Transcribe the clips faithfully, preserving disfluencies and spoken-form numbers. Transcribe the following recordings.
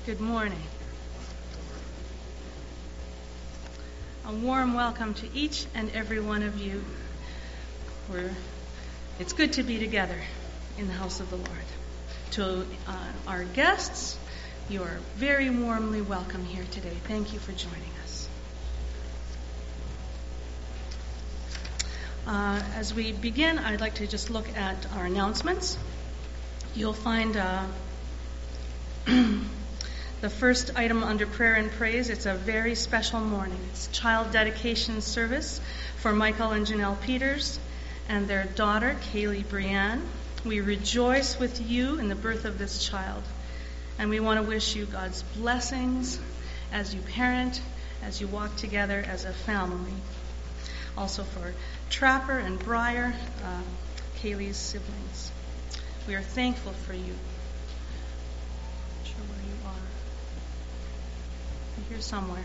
Good morning. A warm welcome to each and every one of you. We're, it's good to be together in the house of the Lord. To uh, our guests, you are very warmly welcome here today. Thank you for joining us. Uh, as we begin, I'd like to just look at our announcements. You'll find uh, the first item under prayer and praise. It's a very special morning. It's child dedication service for Michael and Janelle Peters and their daughter, Kaylee Brianne. We rejoice with you in the birth of this child, and we want to wish you God's blessings as you parent, as you walk together as a family. Also for Trapper and Breyer, uh, Kaylee's siblings. We are thankful for you. Here somewhere.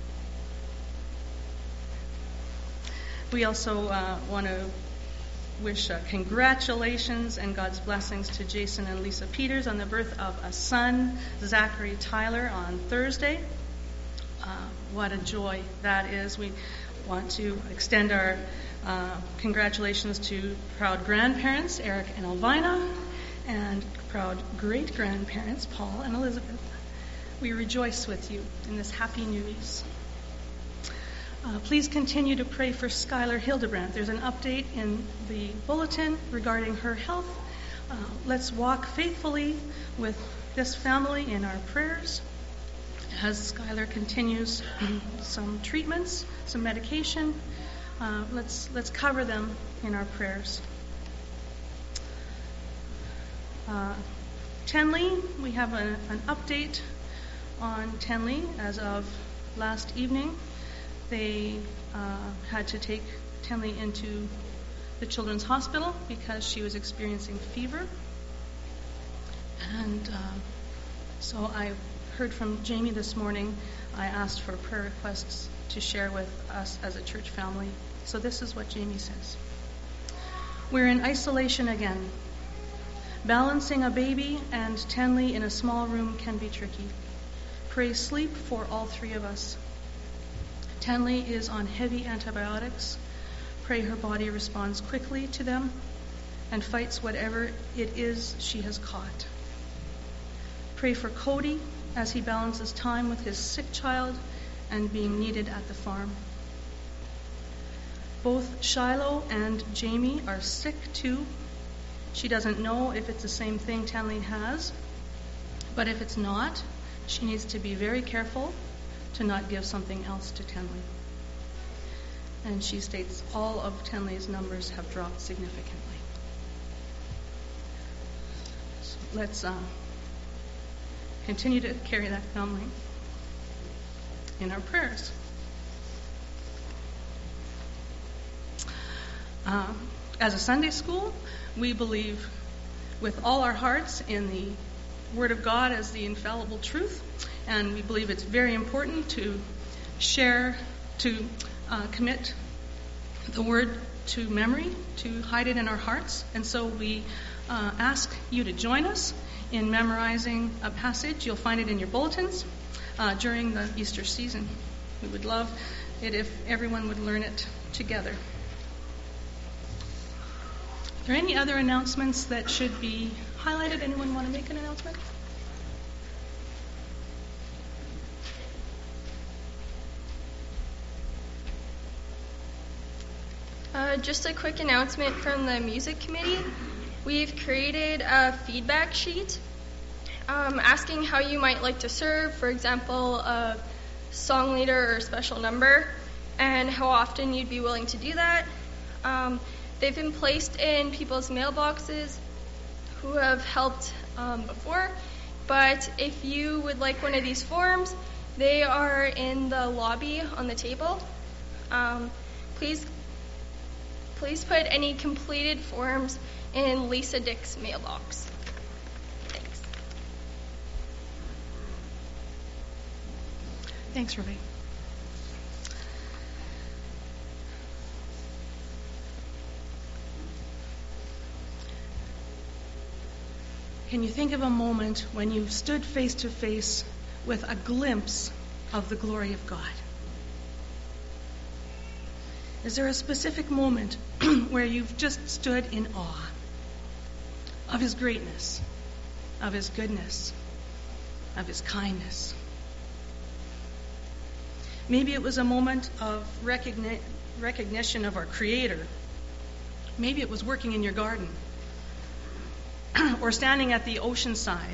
We also uh, want to wish uh, congratulations and God's blessings to Jason and Lisa Peters on the birth of a son, Zachary Tyler, on Thursday. Uh, what a joy that is. We want to extend our uh, congratulations to proud grandparents, Eric and Elvina, and proud great-grandparents, Paul and Elizabeth. We rejoice with you in this happy news. Uh, please continue to pray for Skylar Hildebrandt. There's an update in the bulletin regarding her health. Uh, let's walk faithfully with this family in our prayers as Skylar continues some treatments, some medication. Uh, let's let's cover them in our prayers. Uh, Tenley, we have a, an update on Tenley as of last evening. They uh, had to take Tenley into the Children's Hospital because she was experiencing fever. And uh, so I heard from Jamie this morning. I asked for prayer requests to share with us as a church family. So this is what Jamie says. We're in isolation again. Balancing a baby and Tenley in a small room can be tricky. Pray sleep for all three of us. Tenley is on heavy antibiotics. Pray her body responds quickly to them and fights whatever it is she has caught. Pray for Cody as he balances time with his sick child and being needed at the farm. Both Shiloh and Jamie are sick too. She doesn't know if it's the same thing Tenley has, but if it's not, she needs to be very careful to not give something else to Tenley. And she states all of Tenley's numbers have dropped significantly. So let's uh, continue to carry that family in our prayers. Uh, as a Sunday school, we believe with all our hearts in the Word of God as the infallible truth, and we believe it's very important to share, to uh, commit the Word to memory, to hide it in our hearts. And so we uh, ask you to join us in memorizing a passage. You'll find it in your bulletins uh, during the Easter season. We would love it if everyone would learn it together. Are there any other announcements that should be highlighted? Anyone want to make an announcement? Uh, just a quick announcement from the music committee. We've created a feedback sheet um, asking how you might like to serve, for example, a song leader or special number, and how often you'd be willing to do that. Um, they've been placed in people's mailboxes who have helped um, before, but if you would like one of these forms, they are in the lobby on the table. Um, please Please put any completed forms in Lisa Dick's mailbox. Thanks. Thanks, Ruby. Can you think of a moment when you stood face to face with a glimpse of the glory of God? Is there a specific moment where you've just stood in awe of His greatness, of His goodness, of His kindness? Maybe it was a moment of recogni- recognition of our Creator. Maybe it was working in your garden or standing at the ocean side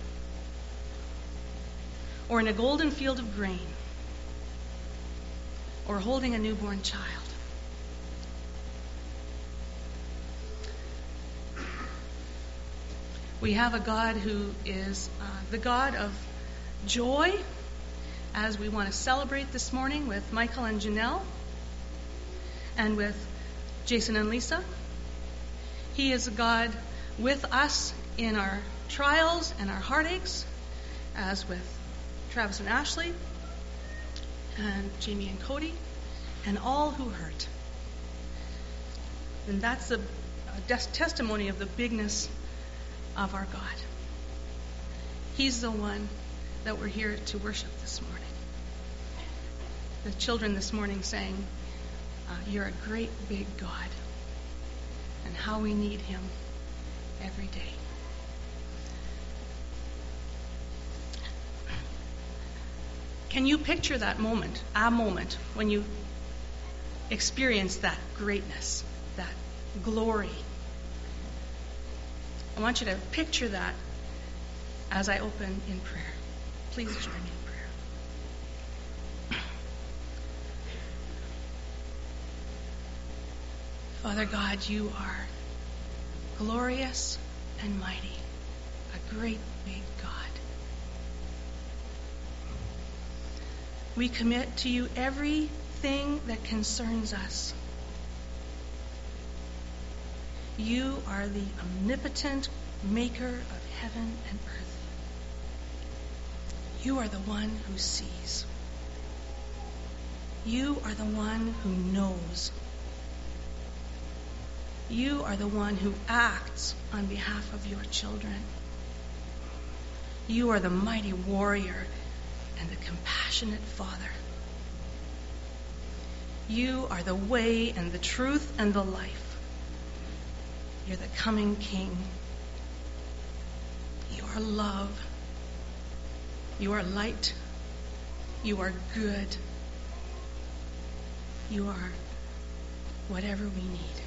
or in a golden field of grain or holding a newborn child. We have a God who is uh, the God of joy, as we want to celebrate this morning with Michael and Janelle and with Jason and Lisa. He is a God with us in our trials and our heartaches, as with Travis and Ashley and Jamie and Cody and all who hurt. And that's a, a des- testimony of the bigness of our God. He's the one that we're here to worship this morning. The children this morning sang, uh, "You're a great big God," and how we need Him every day. Can you picture that moment, a moment, when you experience that greatness, that glory? I want you to picture that as I open in prayer. Please join me in prayer. Father God, you are glorious and mighty, a great big God. We commit to you everything that concerns us. You are the omnipotent maker of heaven and earth. You are the one who sees. You are the one who knows. You are the one who acts on behalf of your children. You are the mighty warrior and the compassionate Father. You are the way and the truth and the life. You're the coming King. You are love. You are light. You are good. You are whatever we need.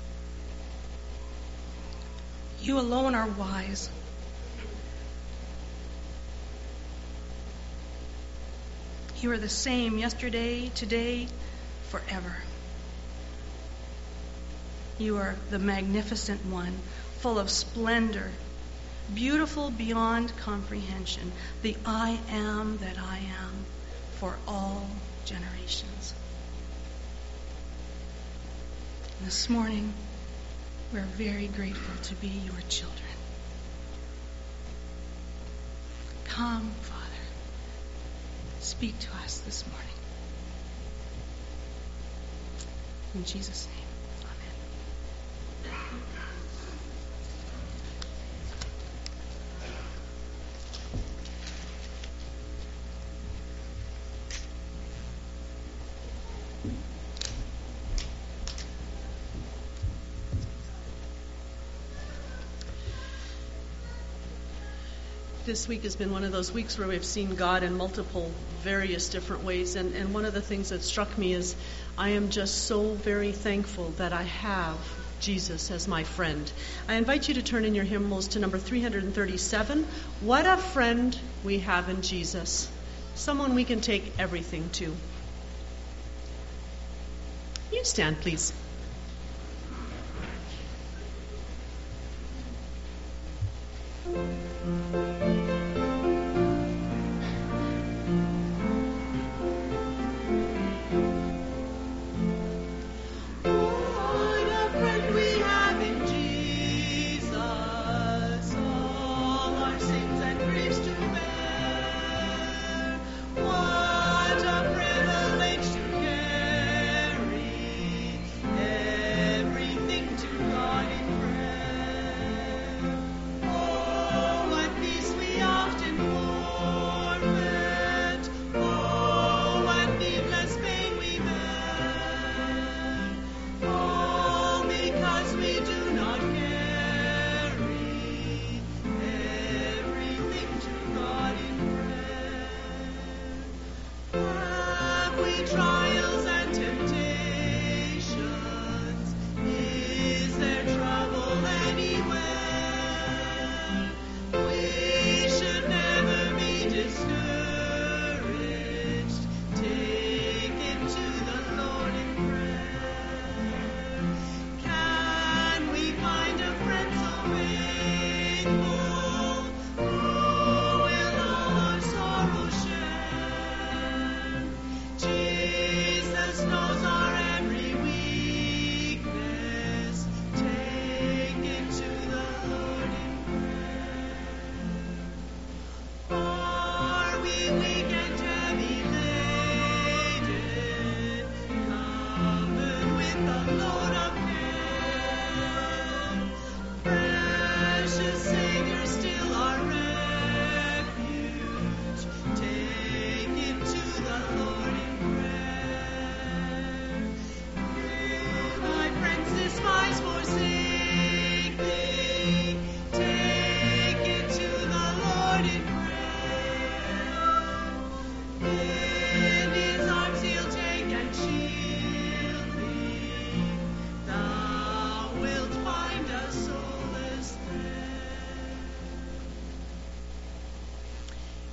You alone are wise. You are the same yesterday, today, forever. You are the magnificent one, full of splendor, beautiful beyond comprehension, the I am that I am for all generations. And this morning, we're very grateful to be your children. Come, Father, speak to us this morning. In Jesus' name. This week has been one of those weeks where we've seen God in multiple, various different ways. And, and one of the things that struck me is I am just so very thankful that I have Jesus as my friend. I invite you to turn in your hymnals to number three thirty-seven. What a friend we have in Jesus. Someone we can take everything to. You stand, please. Yeah.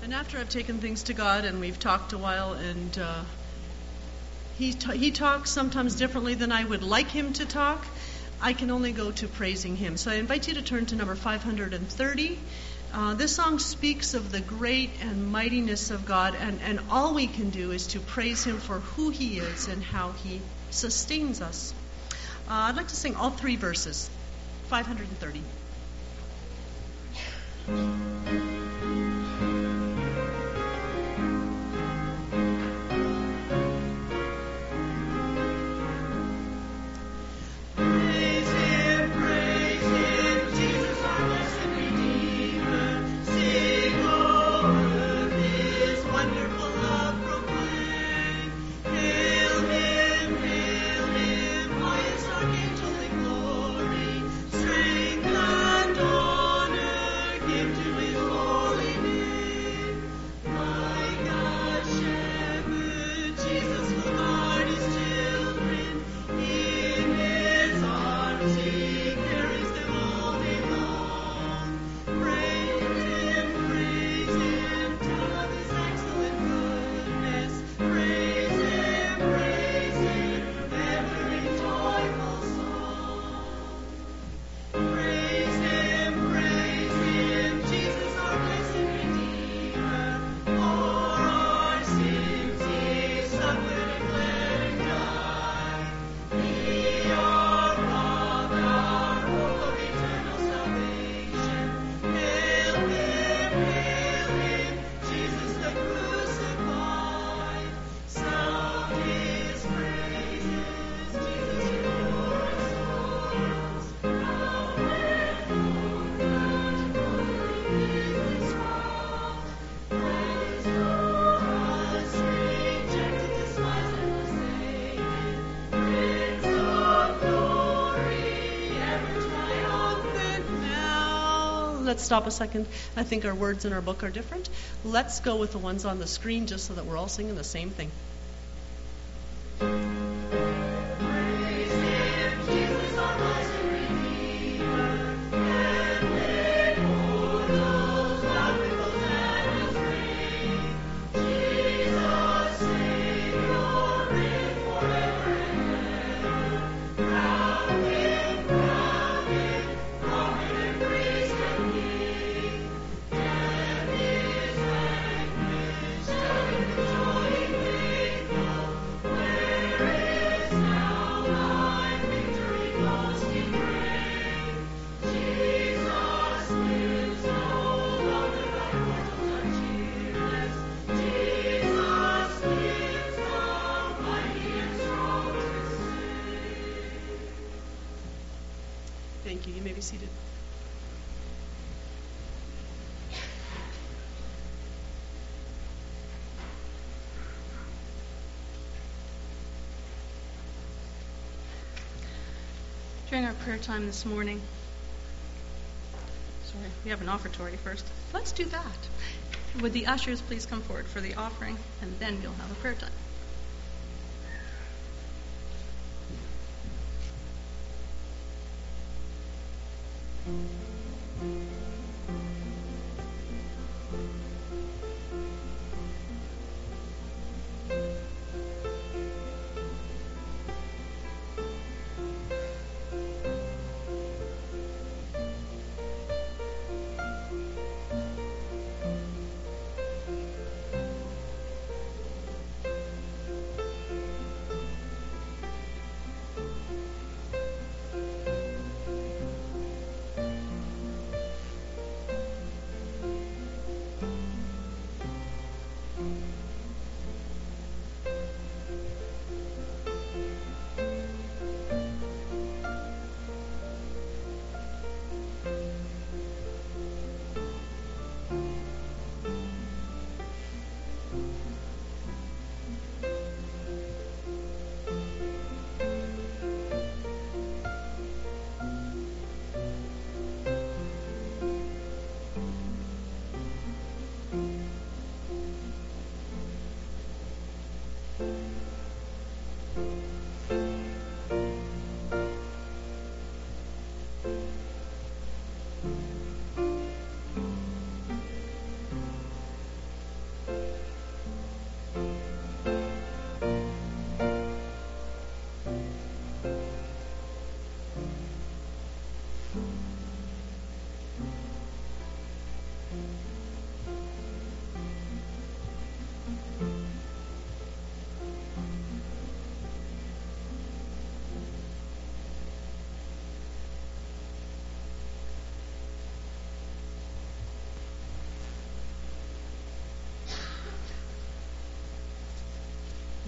And after I've taken things to God and we've talked a while, and uh, he ta- he talks sometimes differently than I would like him to talk, I can only go to praising him. So I invite you to turn to number five hundred thirty. Uh, this song speaks of the great and mightiness of God, and, and all we can do is to praise him for who he is and how he sustains us. Uh, I'd like to sing all three verses, five hundred thirty. Let's stop a second. I think our words in our book are different. Let's go with the ones on the screen just so that we're all singing the same thing. Thank you. You may be seated. During our prayer time this morning, sorry, we have an offertory first. Let's do that. Would the ushers please come forward for the offering, and then we'll have a prayer time.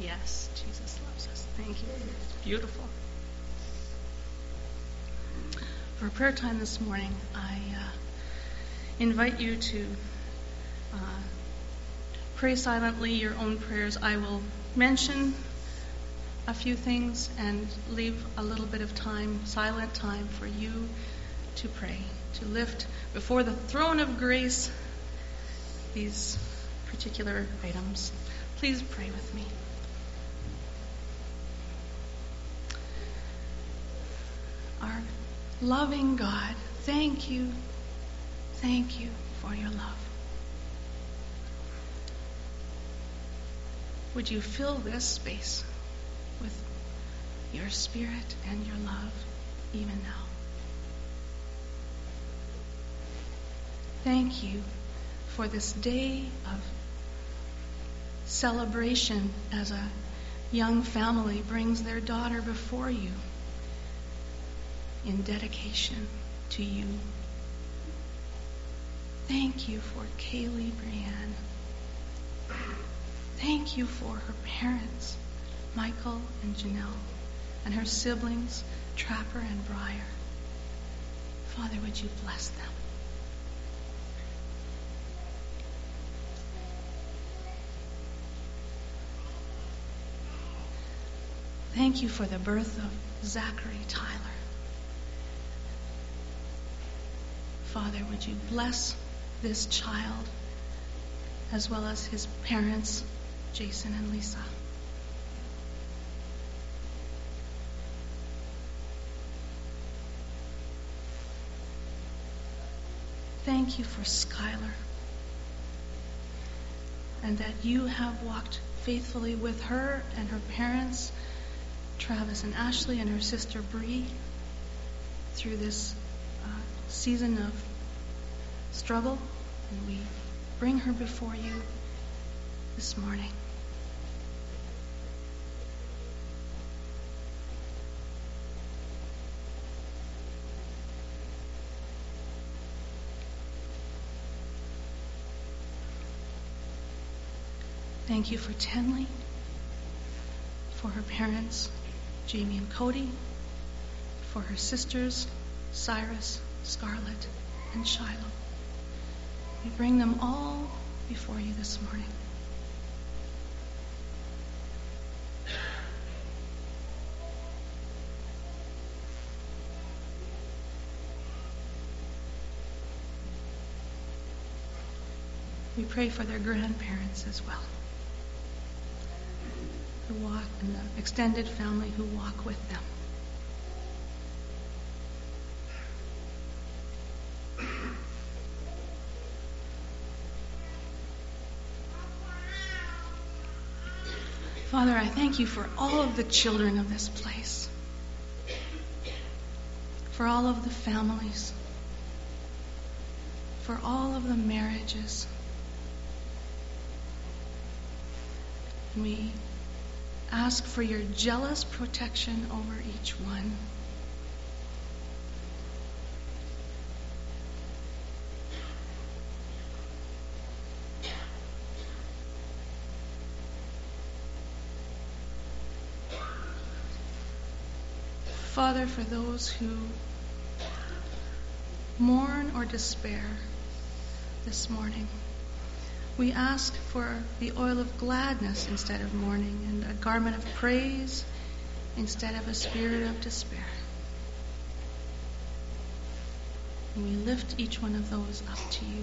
Yes, Jesus loves us. Thank you. Beautiful. For prayer time this morning, I uh, invite you to uh, pray silently your own prayers. I will mention a few things and leave a little bit of time, silent time, for you to pray, to lift before the throne of grace these particular items. Please pray with me. Our loving God, thank you, thank you for your love. Would you fill this space with your spirit and your love even now? Thank you for this day of celebration as a young family brings their daughter before you in dedication to you. Thank you for Kaylee Brianne. Thank you for her parents, Michael and Janelle, and her siblings, Trapper and Briar. Father, would you bless them? Thank you for the birth of Zachary Tyler. Father, would you bless this child as well as his parents, Jason and Lisa. Thank you for Skylar, and that you have walked faithfully with her and her parents, Travis and Ashley, and her sister Bree, through this uh, season of struggle. And we bring her before you this morning. Thank you for Tenley, for her parents, Jamie and Cody, for her sisters, Cyrus, Scarlett, and Shiloh. We bring them all before you this morning. We pray for their grandparents as well, who walk, and the extended family who walk with them. Father, I thank you for all of the children of this place, for all of the families, for all of the marriages. And we ask for your jealous protection over each one. Father, for those who mourn or despair this morning, we ask for the oil of gladness instead of mourning, and a garment of praise instead of a spirit of despair. And we lift each one of those up to you.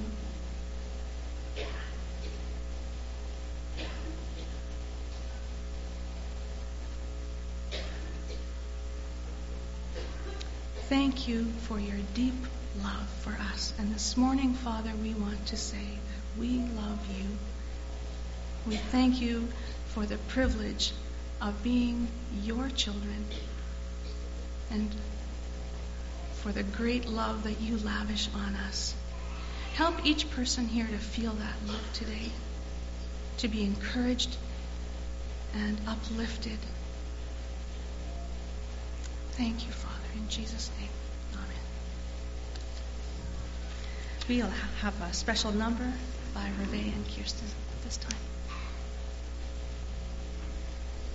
Thank you for your deep love for us. And this morning, Father, we want to say that we love you. We thank you for the privilege of being your children and for the great love that you lavish on us. Help each person here to feel that love today, to be encouraged and uplifted. Thank you, Father, in Jesus' name. Amen. We'll have a special number by Reve and Kirsten at this time.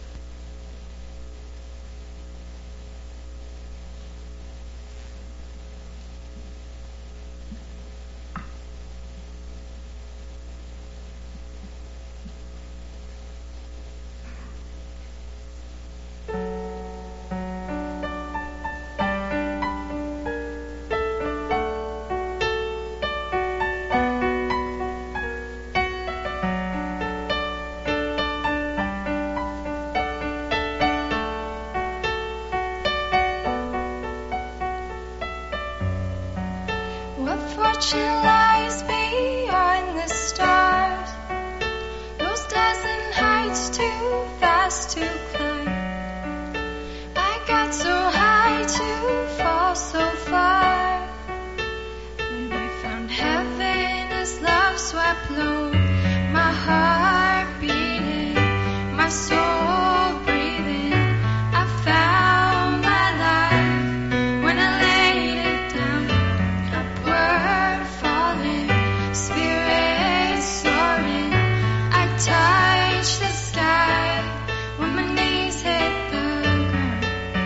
fortune lies beyond the stars. Those dozen heights too fast to climb. I got so high to fall so far. When I found heaven as love swept low, my heart beating, my soul breathing, I found my life when I laid it down. Upward falling, spirit soaring, I touched the sky when my knees hit the ground.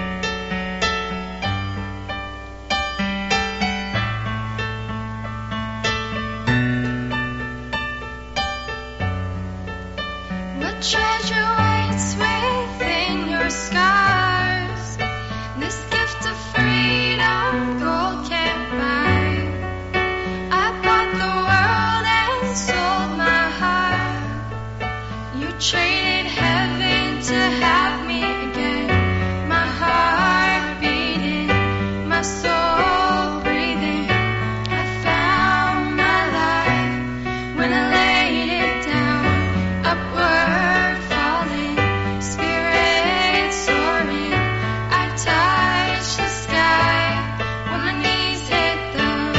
What treasure waits within your scars? This gift of freedom gold can't buy. I bought the world and sold my heart. You traded heaven to have me again. My heart beating, my soul breathing. I found my life when I laid it down. Upward falling, spirit soaring, I touched the sky when my knees hit the ground.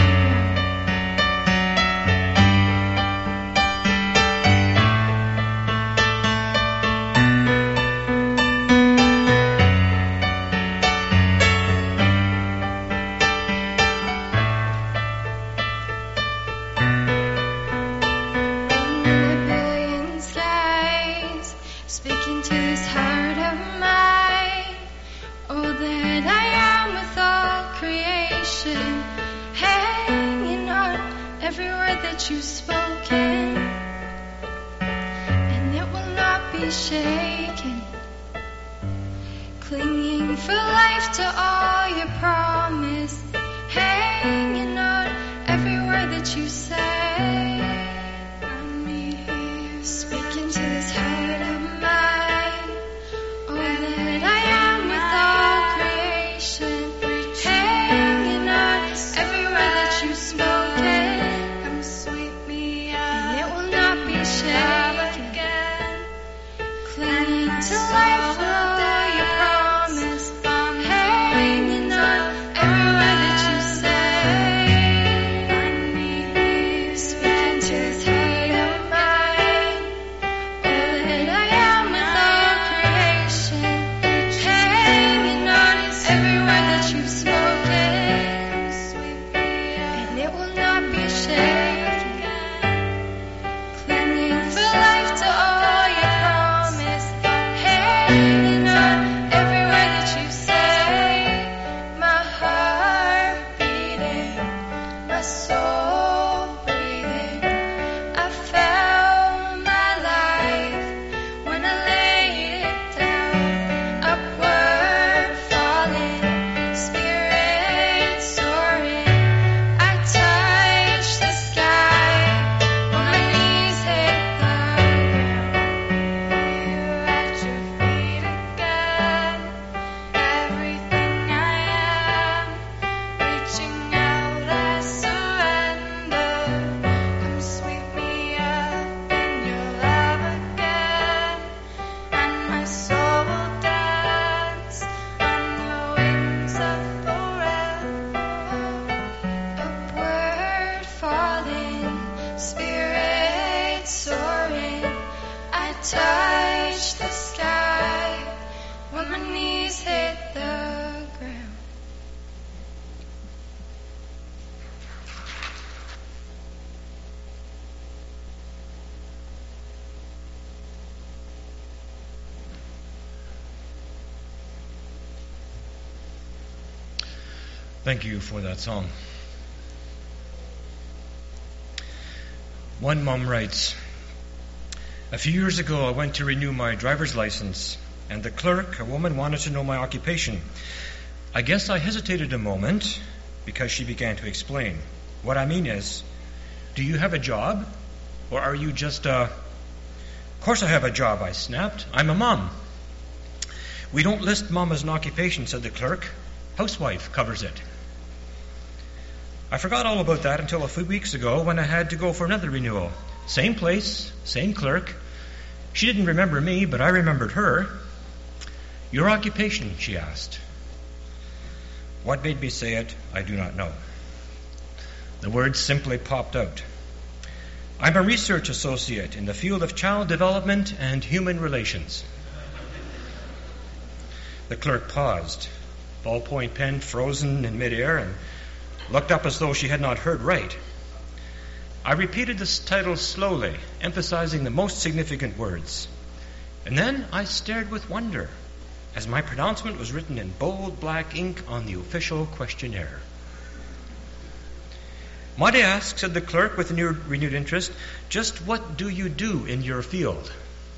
In a billion skies, speaking to this heart of mine. Oh, that I am with all creation, hanging on every word that you've spoken, and it will not be shaken. Clinging for life to all your promise, hanging on every word that you say. I'm here speaking to this heart of mine. Oh, that I am with all creation, hanging on every word that you've spoken. Come sweep me up, and it will not be shaken. Clinging to life for all your promise, hanging on every word that you say. I'm here speaking to this heart of mine. Oh, that I am with all creation, hanging on every word that you've spoken, and it will not be shaken. Clinging for life to all your promise, hanging on every word that you say. My heart beating, my soul breathing. I found my life when I laid it down. Upward falling, spirit soaring, I touched the sky when my knees hit the ground. Here at your feet again, everything I am, reaching out I surrender. Come sweep me up in your love again, and my soul will dance on the wings of forever. Upward falling, spirit soaring, I touch the sky when my knees hit the ground. Thank you for that song. One mom writes, a few years ago I went to renew my driver's license, and the clerk, a woman, wanted to know my occupation. I guess I hesitated a moment because she began to explain. What I mean is, do you have a job, or are you just a... Of course I have a job, I snapped. I'm a mom. We don't list mom as an occupation, said the clerk. Housewife covers it. I forgot all about that until a few weeks ago when I had to go for another renewal. Same place, same clerk. She didn't remember me, but I remembered her. Your occupation, she asked. What made me say it, I do not know. The words simply popped out. I'm a research associate in the field of child development and human relations. The clerk paused, ballpoint pen frozen in midair, and looked up as though she had not heard right. I repeated this title slowly, emphasizing the most significant words. And then I stared with wonder as my pronouncement was written in bold black ink on the official questionnaire. Might I ask, said the clerk with new, renewed interest, just what do you do in your field?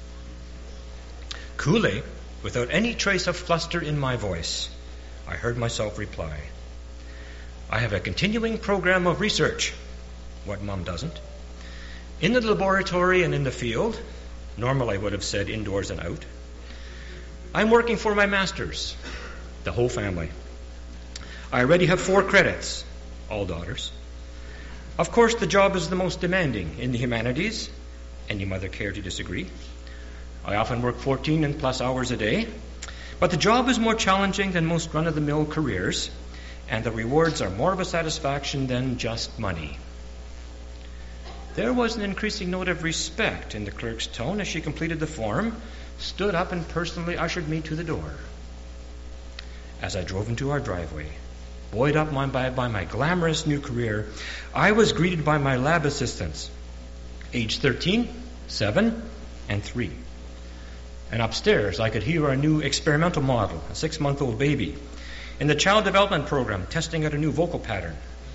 Coolly, without any trace of fluster in my voice, I heard myself reply, I have a continuing program of research. What Mom doesn't. In the laboratory and in the field, normally I would have said indoors and out. I'm working for my master's, the whole family. I already have four credits, all daughters. Of course, the job is the most demanding in the humanities. Any mother care to disagree? I often work fourteen and plus hours a day, but the job is more challenging than most run-of-the-mill careers, and the rewards are more of a satisfaction than just money. There was an increasing note of respect in the clerk's tone as she completed the form, stood up, and personally ushered me to the door. As I drove into our driveway, buoyed up my, by, by my glamorous new career, I was greeted by my lab assistants, age thirteen, seven, and three. And upstairs, I could hear our new experimental model, a six-month-old baby, in the child development program, testing out a new vocal pattern.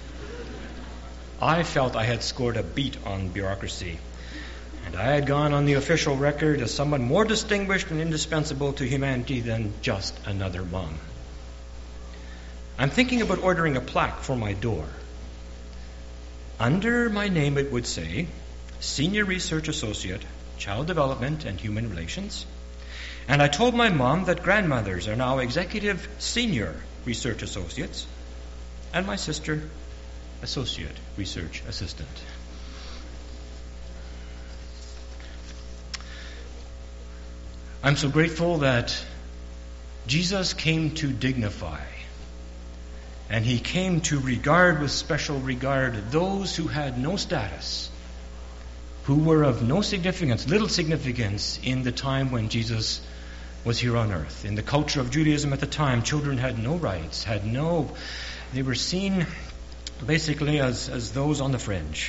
I felt I had scored a beat on bureaucracy, and I had gone on the official record as someone more distinguished and indispensable to humanity than just another mom. I'm thinking about ordering a plaque for my door. Under my name it would say, Senior Research Associate, Child Development and Human Relations. And I told my mom that grandmothers are now Executive Senior Research Associates, and my sister, Associate Research Assistant. I'm so grateful that Jesus came to dignify, and he came to regard with special regard those who had no status, who were of no significance, little significance in the time when Jesus was here on earth. In the culture of Judaism at the time, children had no rights, had no, they were seen basically as, as those on the fringe.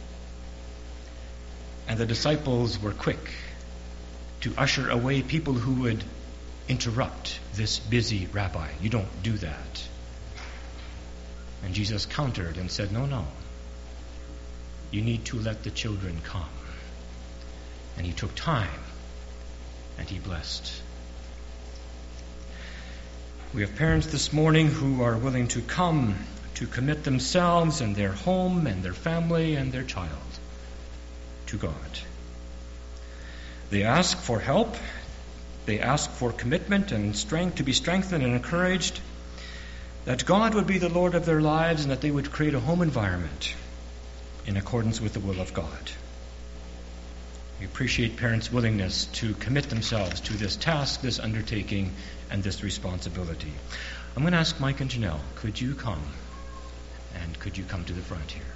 And the disciples were quick to usher away people who would interrupt this busy rabbi. You don't do that. And Jesus countered and said, no, no. You need to let the children come. And he took time, and he blessed. We have parents this morning who are willing to come to commit themselves and their home and their family and their child to God. They ask for help. They ask for commitment and strength, to be strengthened and encouraged, that God would be the Lord of their lives and that they would create a home environment in accordance with the will of God. We appreciate parents' willingness to commit themselves to this task, this undertaking, and this responsibility. I'm going to ask Mike and Janelle, could you come? And could you come to the front here?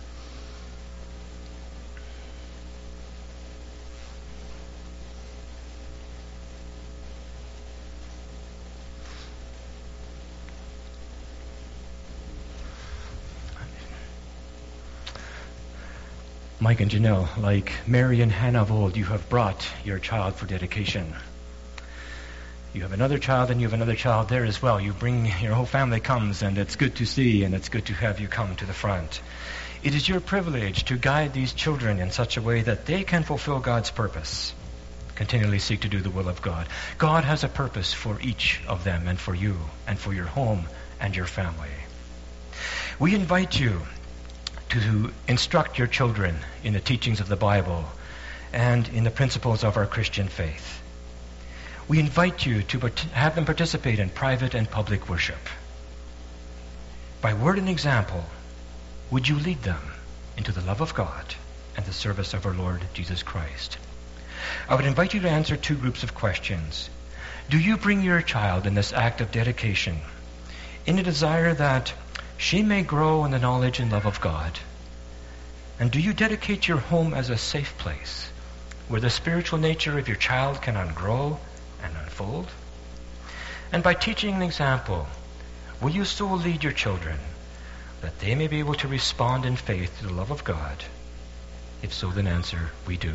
Mike and Janelle, like Mary and Hannah of old, you have brought your child for dedication. You have another child and you have another child there as well. You bring, your whole family comes, and it's good to see, and it's good to have you come to the front. It is your privilege to guide these children in such a way that they can fulfill God's purpose. Continually seek to do the will of God. God has a purpose for each of them and for you and for your home and your family. We invite you to instruct your children in the teachings of the Bible and in the principles of our Christian faith. We invite you to have them participate in private and public worship. By word and example, would you lead them into the love of God and the service of our Lord Jesus Christ? I would invite you to answer two groups of questions. Do you bring your child in this act of dedication in a desire that she may grow in the knowledge and love of God? And do you dedicate your home as a safe place where the spiritual nature of your child can grow and unfold? And by teaching an example, will you so lead your children that they may be able to respond in faith to the love of God? If so, then answer, we do.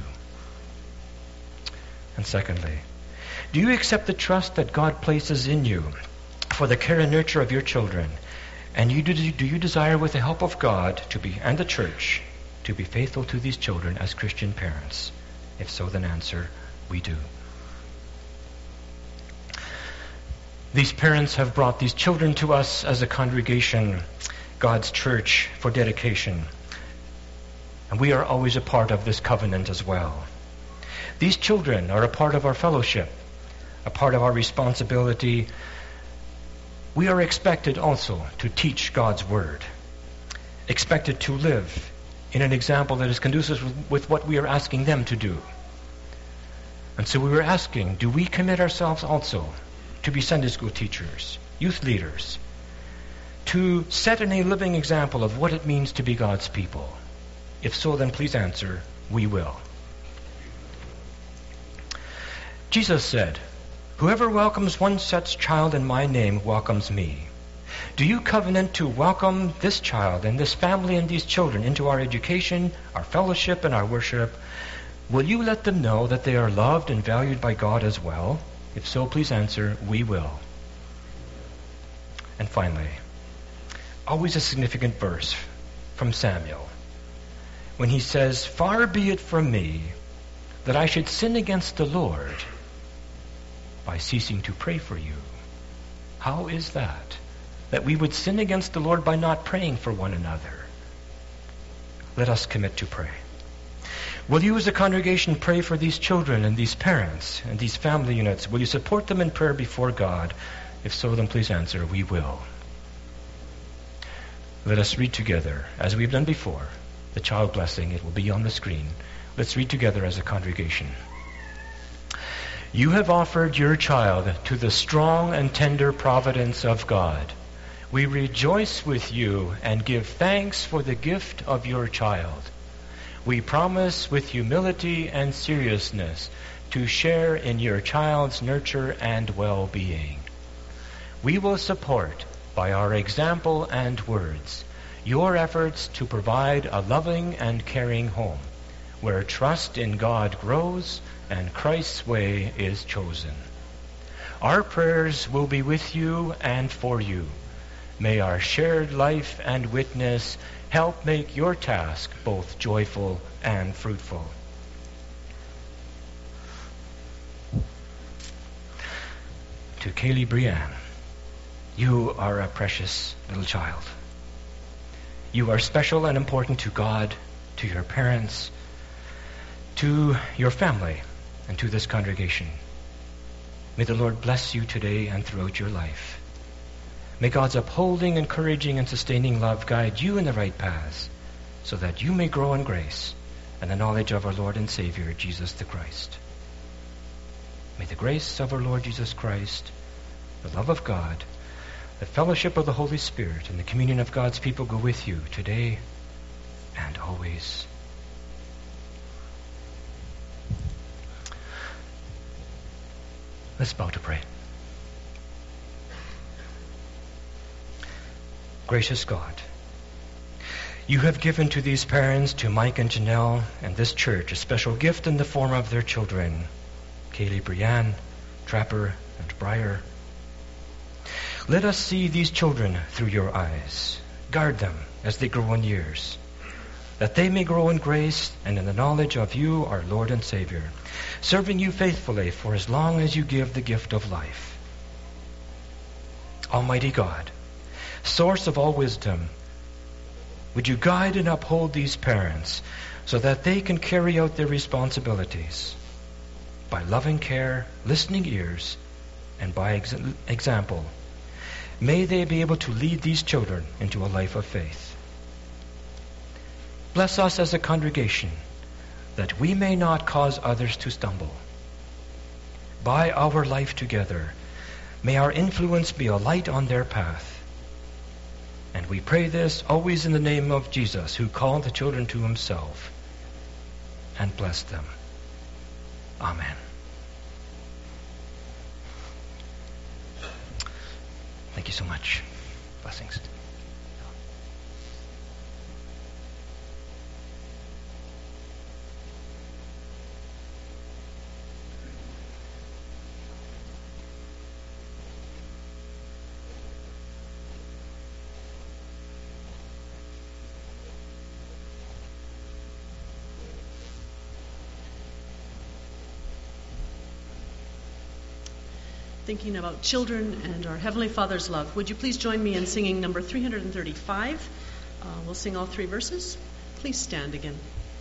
And secondly, do you accept the trust that God places in you for the care and nurture of your children? And you do, do you desire, with the help of God to be and the church, to be faithful to these children as Christian parents? If so, then answer, we do. These parents have brought these children to us as a congregation, God's church, for dedication. And we are always a part of this covenant as well. These children are a part of our fellowship, a part of our responsibility. We are expected also to teach God's word, expected to live in an example that is conducive with what we are asking them to do. And so we were asking, do we commit ourselves also to be Sunday school teachers, youth leaders, to set in a living example of what it means to be God's people? If so, then please answer, we will. Jesus said, whoever welcomes one such child in my name welcomes me. Do you covenant to welcome this child and this family and these children into our education, our fellowship, and our worship? Will you let them know that they are loved and valued by God as well? If so, please answer, we will. And finally, always a significant verse from Samuel, when he says, far be it from me that I should sin against the Lord by ceasing to pray for you. How is that? That we would sin against the Lord by not praying for one another. Let us commit to pray. Will you as a congregation pray for these children and these parents and these family units? Will you support them in prayer before God? If so, then please answer, we will. Let us read together, as we've done before, the child blessing. It will be on the screen. Let's read together as a congregation. You have offered your child to the strong and tender providence of God. We rejoice with you and give thanks for the gift of your child. We promise with humility and seriousness to share in your child's nurture and well-being. We will support, by our example and words, your efforts to provide a loving and caring home, where trust in God grows and Christ's way is chosen. Our prayers will be with you and for you. May our shared life and witness help make your task both joyful and fruitful. To Kaylee Brianne, you are a precious little child. You are special and important to God, to your parents, to your family, and to this congregation. May the Lord bless you today and throughout your life. May God's upholding, encouraging, and sustaining love guide you in the right paths, so that you may grow in grace and the knowledge of our Lord and Savior, Jesus the Christ. May the grace of our Lord Jesus Christ, the love of God, the fellowship of the Holy Spirit, and the communion of God's people go with you today and always. Let's bow to pray. Gracious God, you have given to these parents, to Mike and Janelle, and this church, a special gift in the form of their children, Kaylee Brianne, Trapper, and Briar. Let us see these children through your eyes. Guard them as they grow in years, that they may grow in grace and in the knowledge of you, our Lord and Savior, serving you faithfully for as long as you give the gift of life. Almighty God, source of all wisdom, would you guide and uphold these parents so that they can carry out their responsibilities by loving care, listening ears, and by ex- example. May they be able to lead these children into a life of faith. Bless us as a congregation, that we may not cause others to stumble. By our life together, may our influence be a light on their path. And we pray this always in the name of Jesus, who called the children to himself and blessed them. Amen. Thank you so much. Blessings. Thinking about children and our Heavenly Father's love. Would you please join me in singing number three hundred thirty-five? Uh, we'll sing all three verses. Please stand again.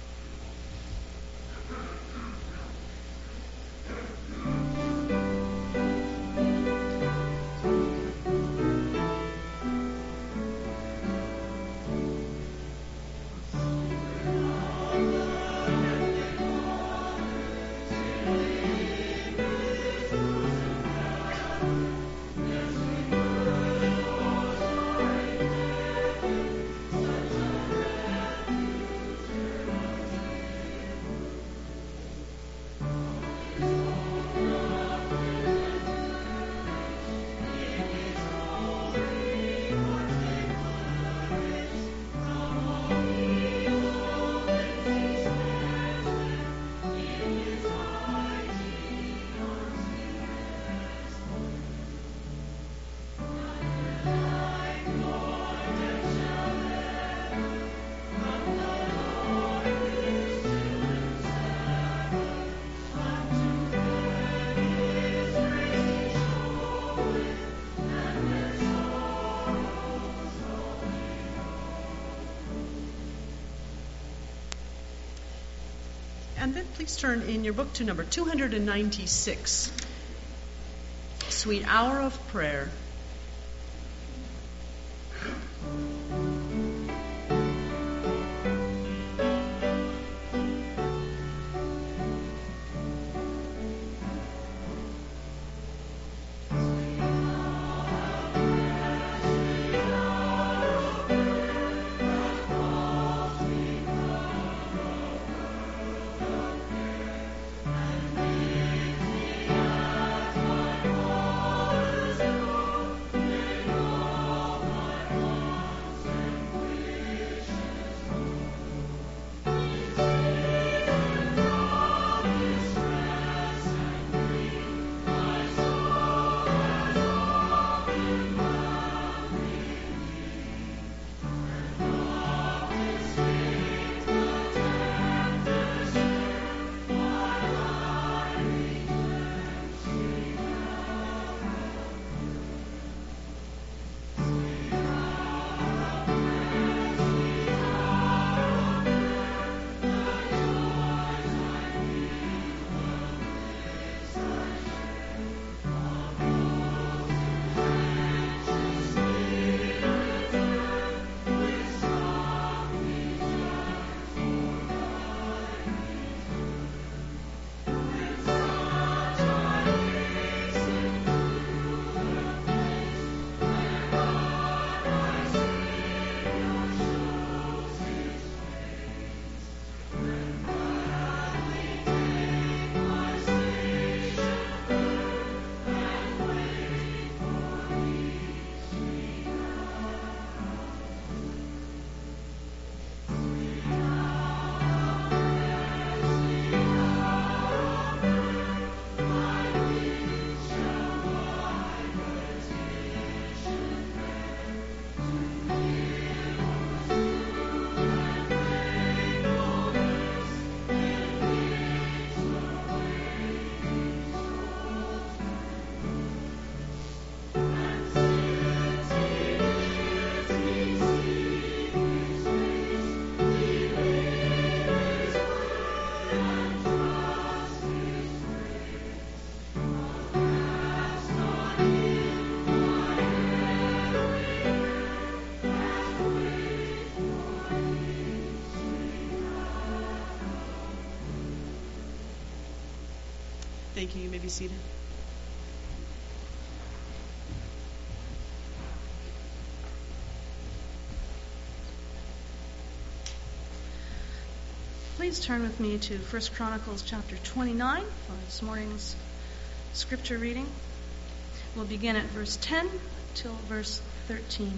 And then please turn in your book to number two hundred ninety-six, Sweet Hour of Prayer. Thank you. Thank you. You may be seated. Please turn with me to First Chronicles chapter twenty-nine for this morning's scripture reading. We'll begin at verse ten till verse thirteen.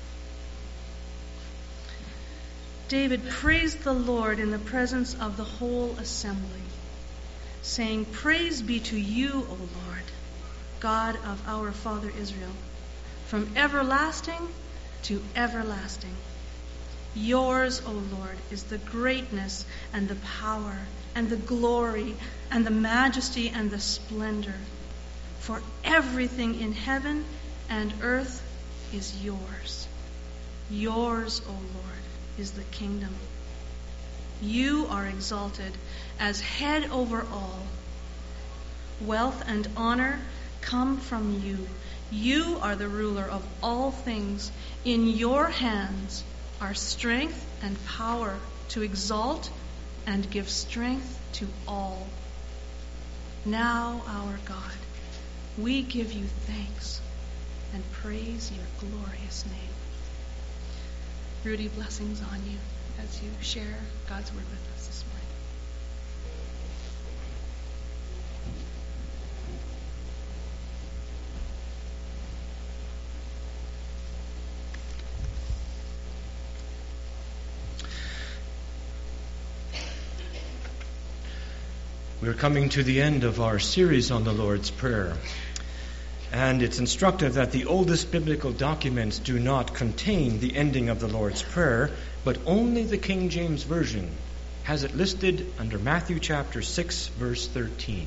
David praised the Lord in the presence of the whole assembly, saying, "Praise be to you, O Lord, God of our father Israel, from everlasting to everlasting. Yours, O Lord, is the greatness and the power and the glory and the majesty and the splendor. For everything in heaven and earth is yours. Yours, O Lord, is the kingdom. You are exalted as head over all. Wealth and honor come from you. You are the ruler of all things. In your hands are strength and power to exalt and give strength to all. Now, our God, we give you thanks and praise your glorious name." Rudy, blessings on you as you share God's word with us this morning. We're coming to the end of our series on the Lord's Prayer. And it's instructive that the oldest biblical documents do not contain the ending of the Lord's Prayer, but only the King James Version has it listed under Matthew chapter six, verse thirteen.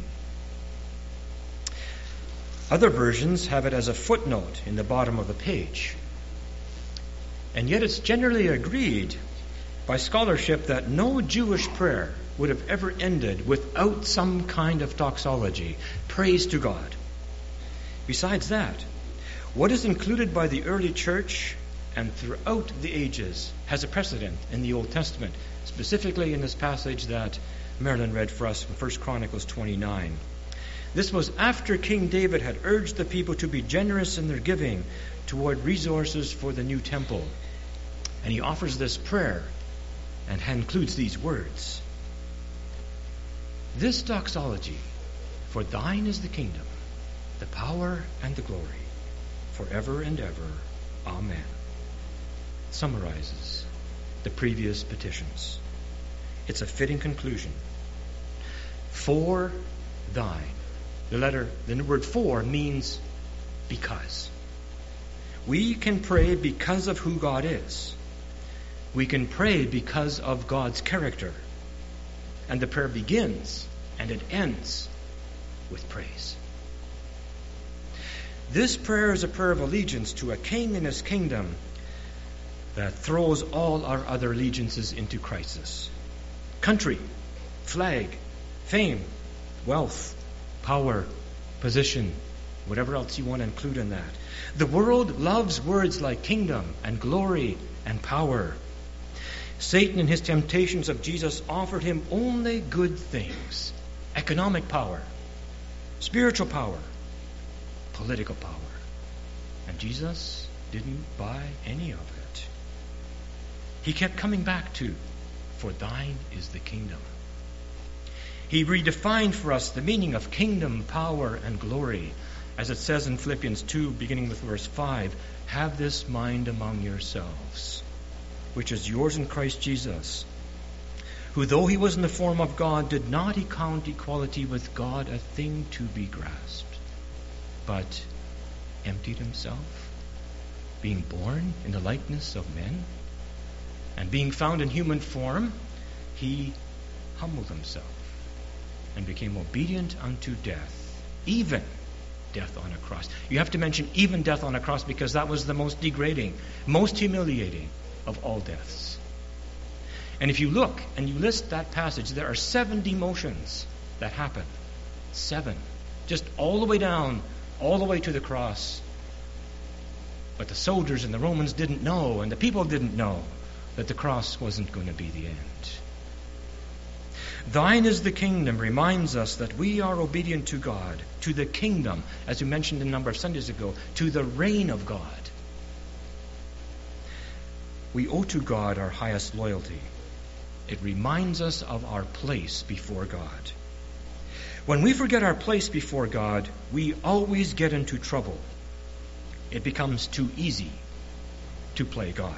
Other versions have it as a footnote in the bottom of the page. And yet it's generally agreed by scholarship that no Jewish prayer would have ever ended without some kind of doxology, praise to God. Besides that, what is included by the early church and throughout the ages has a precedent in the Old Testament, specifically in this passage that Marilyn read for us from First Chronicles twenty-nine. This was after King David had urged the people to be generous in their giving toward resources for the new temple. And he offers this prayer and includes these words: "This doxology, for thine is the kingdom, the power and the glory, forever and ever. Amen," summarizes the previous petitions. It's a fitting conclusion. For thine. The letter, the word for means because. We can pray because of who God is. We can pray because of God's character. And the prayer begins and it ends with praise. This prayer is a prayer of allegiance to a king and his kingdom that throws all our other allegiances into crisis. Country, flag, fame, wealth, power, position, whatever else you want to include in that. The world loves words like kingdom and glory and power. Satan in his temptations of Jesus offered him only good things: economic power, spiritual power, political power. And Jesus didn't buy any of it. He kept coming back to, for thine is the kingdom. He redefined for us the meaning of kingdom, power, and glory. As it says in Philippians two, beginning with verse five, have this mind among yourselves, which is yours in Christ Jesus, who though he was in the form of God, did not count equality with God a thing to be grasped, but emptied himself, being born in the likeness of men, and being found in human form, he humbled himself and became obedient unto death, even death on a cross. You have to mention even death on a cross because that was the most degrading, most humiliating of all deaths. And if you look and you list that passage, there are seven demotions that happen. Seven. Just all the way down, all the way to the cross. But the soldiers and the Romans didn't know, and the people didn't know, that the cross wasn't going to be the end. Thine is the kingdom reminds us that we are obedient to God, to the kingdom, as we mentioned a number of Sundays ago, to the reign of God. We owe to God our highest loyalty. It reminds us of our place before God. When we forget our place before God, we always get into trouble. It becomes too easy to play God.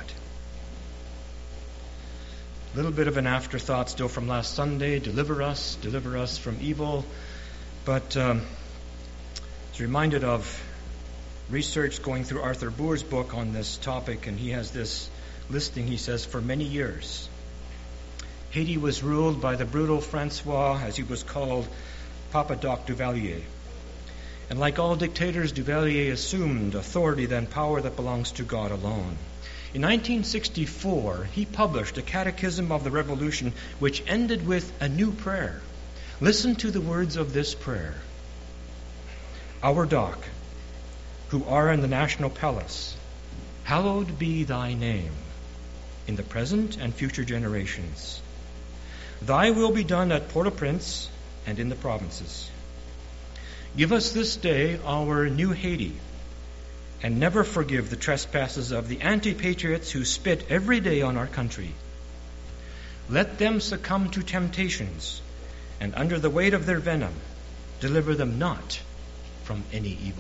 A little bit of an afterthought still from last Sunday. Deliver us, deliver us from evil. But um, I was reminded of research going through Arthur Boor's book on this topic, and he has this listing. He says, for many years, Haiti was ruled by the brutal Francois, as he was called, Papa Doc Duvalier. And like all dictators, Duvalier assumed authority, then power that belongs to God alone. In nineteen sixty-four, he published a Catechism of the Revolution, which ended with a new prayer. Listen to the words of this prayer. Our Doc, who are in the National Palace, hallowed be thy name in the present and future generations. Thy will be done at Port-au-Prince and in the provinces. Give us this day our new Haiti, and never forgive the trespasses of the anti-patriots who spit every day on our country. Let them succumb to temptations, and under the weight of their venom, deliver them not from any evil.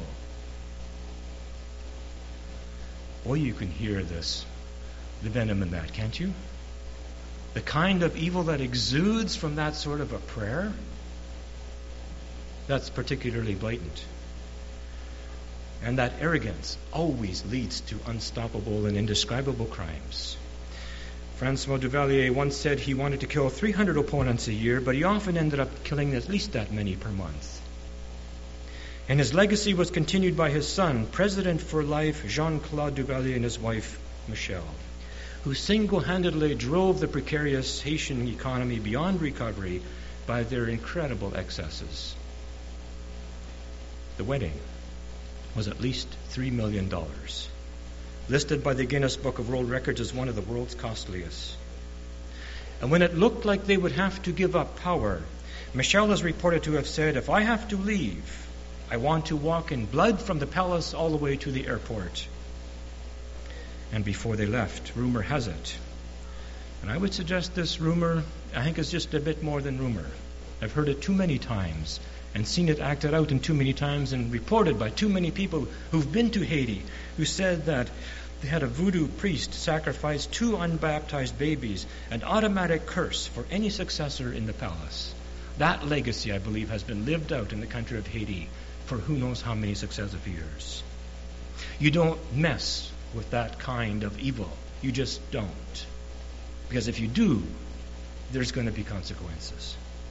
Boy, you can hear this, the venom in that, can't you? The kind of evil that exudes from that sort of a prayer, that's particularly blatant. And that arrogance always leads to unstoppable and indescribable crimes. Francois Duvalier once said he wanted to kill three hundred opponents a year, but he often ended up killing at least that many per month. And his legacy was continued by his son, President for life Jean-Claude Duvalier, and his wife, Michelle, who single-handedly drove the precarious Haitian economy beyond recovery by their incredible excesses. The wedding was at least three million dollars, listed by the Guinness Book of World Records as one of the world's costliest. And when it looked like they would have to give up power, Michelle is reported to have said, if I have to leave, I want to walk in blood from the palace all the way to the airport. And before they left, rumor has it, and I would suggest this rumor, I think, is just a bit more than rumor. I've heard it too many times and seen it acted out in too many times and reported by too many people who've been to Haiti, who said that they had a voodoo priest sacrifice two unbaptized babies, an automatic curse for any successor in the palace. That legacy, I believe, has been lived out in the country of Haiti for who knows how many successive years. You don't mess with that kind of evil. You just don't. Because if you do, there's going to be consequences.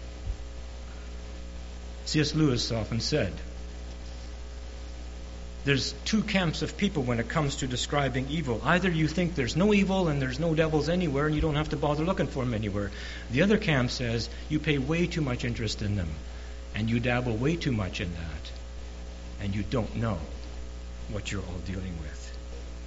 C S Lewis often said, there's two camps of people when it comes to describing evil. Either you think there's no evil and there's no devils anywhere and you don't have to bother looking for them anywhere. The other camp says you pay way too much interest in them and you dabble way too much in that and you don't know what you're all dealing with.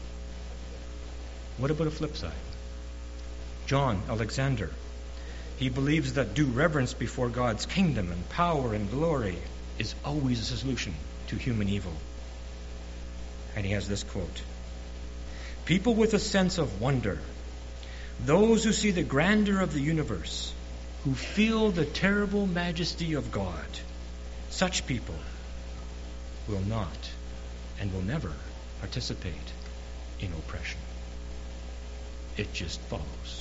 What about a flip side? John Alexander. He believes that due reverence before God's kingdom and power and glory is always a solution to human evil. And he has this quote, people with a sense of wonder, those who see the grandeur of the universe, who feel the terrible majesty of God, such people will not and will never participate in oppression. It just follows.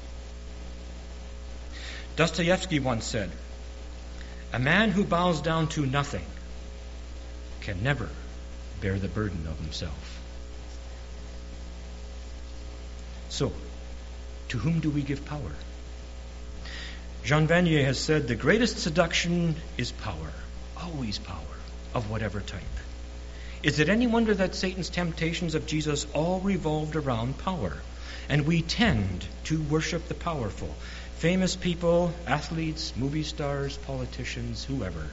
Dostoevsky once said, a man who bows down to nothing can never bear the burden of himself. So, to whom do we give power? Jean Vanier has said the greatest seduction is power, always power, of whatever type. Is it any wonder that Satan's temptations of Jesus all revolved around power? And we tend to worship the powerful. Famous people, athletes, movie stars, politicians, whoever.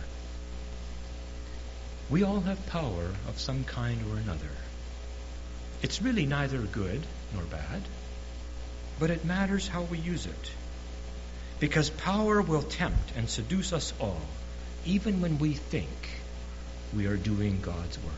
We all have power of some kind or another. It's really neither good nor bad, but it matters how we use it. because power will tempt and seduce us all, even when we think we are doing God's work.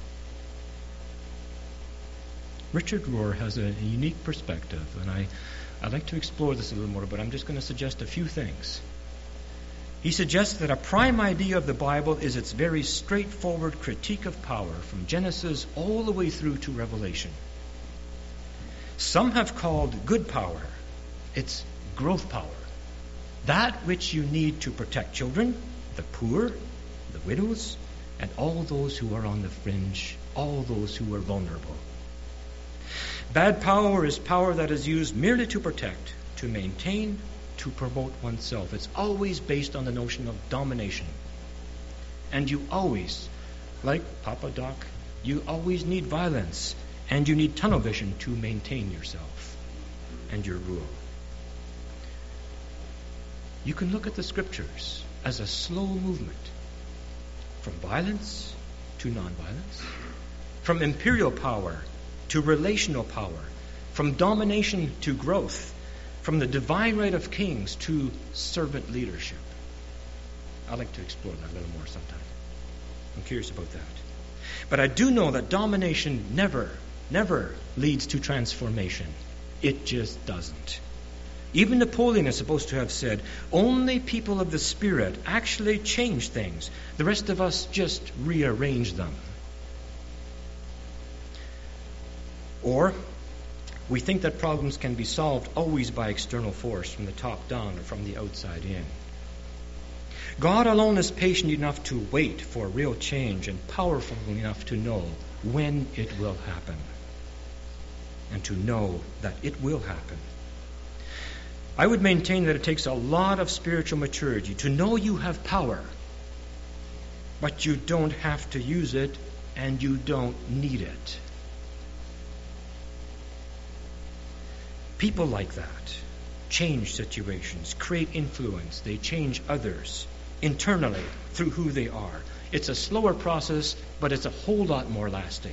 Richard Rohr has a, a unique perspective, and I, I'd like to explore this a little more, but I'm just going to suggest a few things. He suggests that a prime idea of the Bible is its very straightforward critique of power, from Genesis all the way through to Revelation. Some have called good power its growth power, that which you need to protect children, the poor, the widows, and all those who are on the fringe, all those who are vulnerable. Bad power is power that is used merely to protect, to maintain, to promote oneself. It's always based on the notion of domination. And you always, like Papa Doc, you always need violence, and you need tunnel vision to maintain yourself and your rule. You can look at the scriptures as a slow movement from violence to nonviolence, from imperial power to relational power, from domination to growth, from the divine right of kings to servant leadership. I'd like to explore that a little more sometime. I'm curious about that. But I do know that domination never, never leads to transformation. It just doesn't. Even Napoleon is supposed to have said, only people of the Spirit actually change things. The rest of us just rearrange them. Or we think that problems can be solved always by external force, from the top down or from the outside in. God alone is patient enough to wait for real change and powerful enough to know when it will happen, and to know that it will happen. I would maintain that it takes a lot of spiritual maturity to know you have power, but you don't have to use it, and you don't need it. People like that change situations, create influence. They change others internally through who they are. It's a slower process, but it's a whole lot more lasting.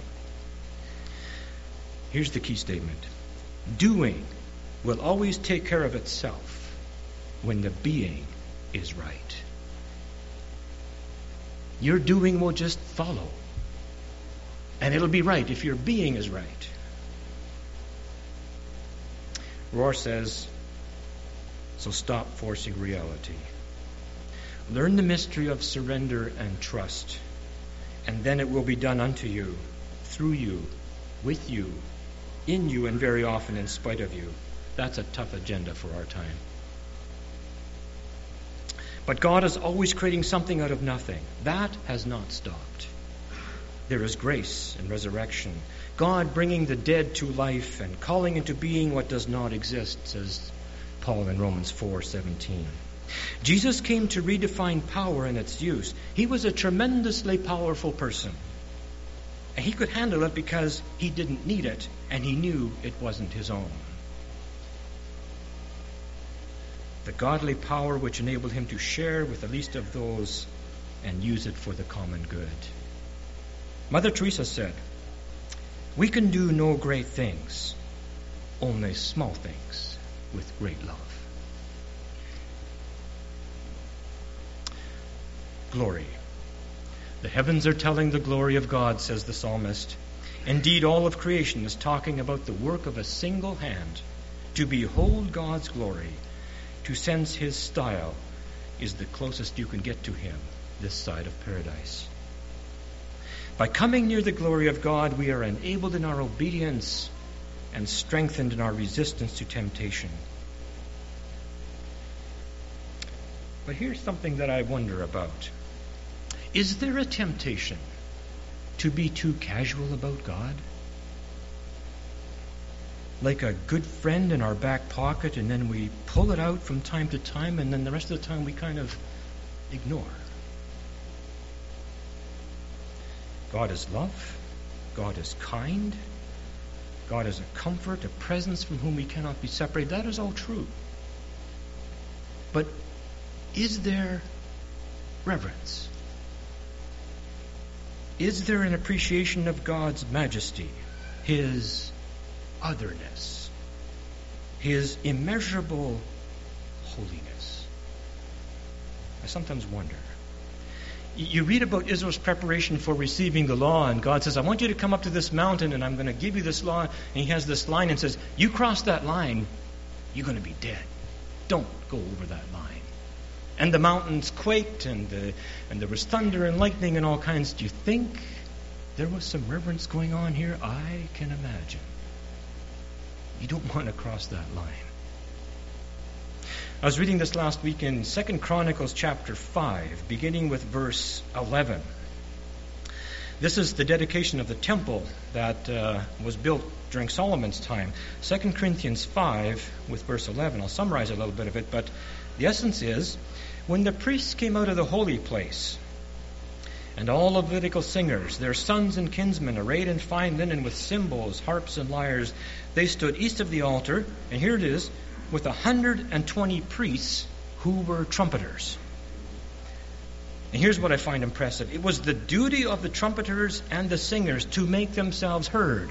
Here's the key statement. Doing will always take care of itself when the being is right. Your doing will just follow, and it'll be right if your being is right. Rohr says, so stop forcing reality. Learn the mystery of surrender and trust, and then it will be done unto you, through you, with you, in you, and very often in spite of you. That's a tough agenda for our time. But God is always creating something out of nothing. That has not stopped. There is grace and resurrection. God bringing the dead to life and calling into being what does not exist, says Paul in Romans four seventeen. Jesus came to redefine power and its use. He was a tremendously powerful person. And he could handle it because he didn't need it, and he knew it wasn't his own. The godly power which enabled him to share with the least of those and use it for the common good. Mother Teresa said, we can do no great things, only small things with great love. Glory. The heavens are telling the glory of God, says the psalmist. Indeed, all of creation is talking about the work of a single hand. To behold God's glory, to sense his style, is the closest you can get to him this side of paradise. By coming near the glory of God, we are enabled in our obedience and strengthened in our resistance to temptation. But here's something that I wonder about. Is there a temptation to be too casual about God? Like a good friend in our back pocket, and then we pull it out from time to time, and then the rest of the time we kind of ignore. God is love. God is kind. God is a comfort, a presence from whom we cannot be separated. That is all true. But is there reverence? Is there an appreciation of God's majesty, his otherness, his immeasurable holiness? I sometimes wonder. You read about Israel's preparation for receiving the law, and God says, I want you to come up to this mountain, and I'm going to give you this law. And he has this line and says, you cross that line, you're going to be dead. Don't go over that line. And the mountains quaked, and, the, and there was thunder and lightning and all kinds. Do you think there was some reverence going on here? I can imagine. You don't want to cross that line. I was reading this last week in Second Chronicles chapter five, beginning with verse eleven. This is the dedication of the temple that uh, was built during Solomon's time. Second Corinthians five with verse eleven. I'll summarize a little bit of it, but the essence is, when the priests came out of the holy place, and all Levitical singers, their sons and kinsmen, arrayed in fine linen with cymbals, harps, and lyres, they stood east of the altar, and here it is, with a hundred and twenty priests who were trumpeters. And here's what I find impressive. It was the duty of the trumpeters and the singers to make themselves heard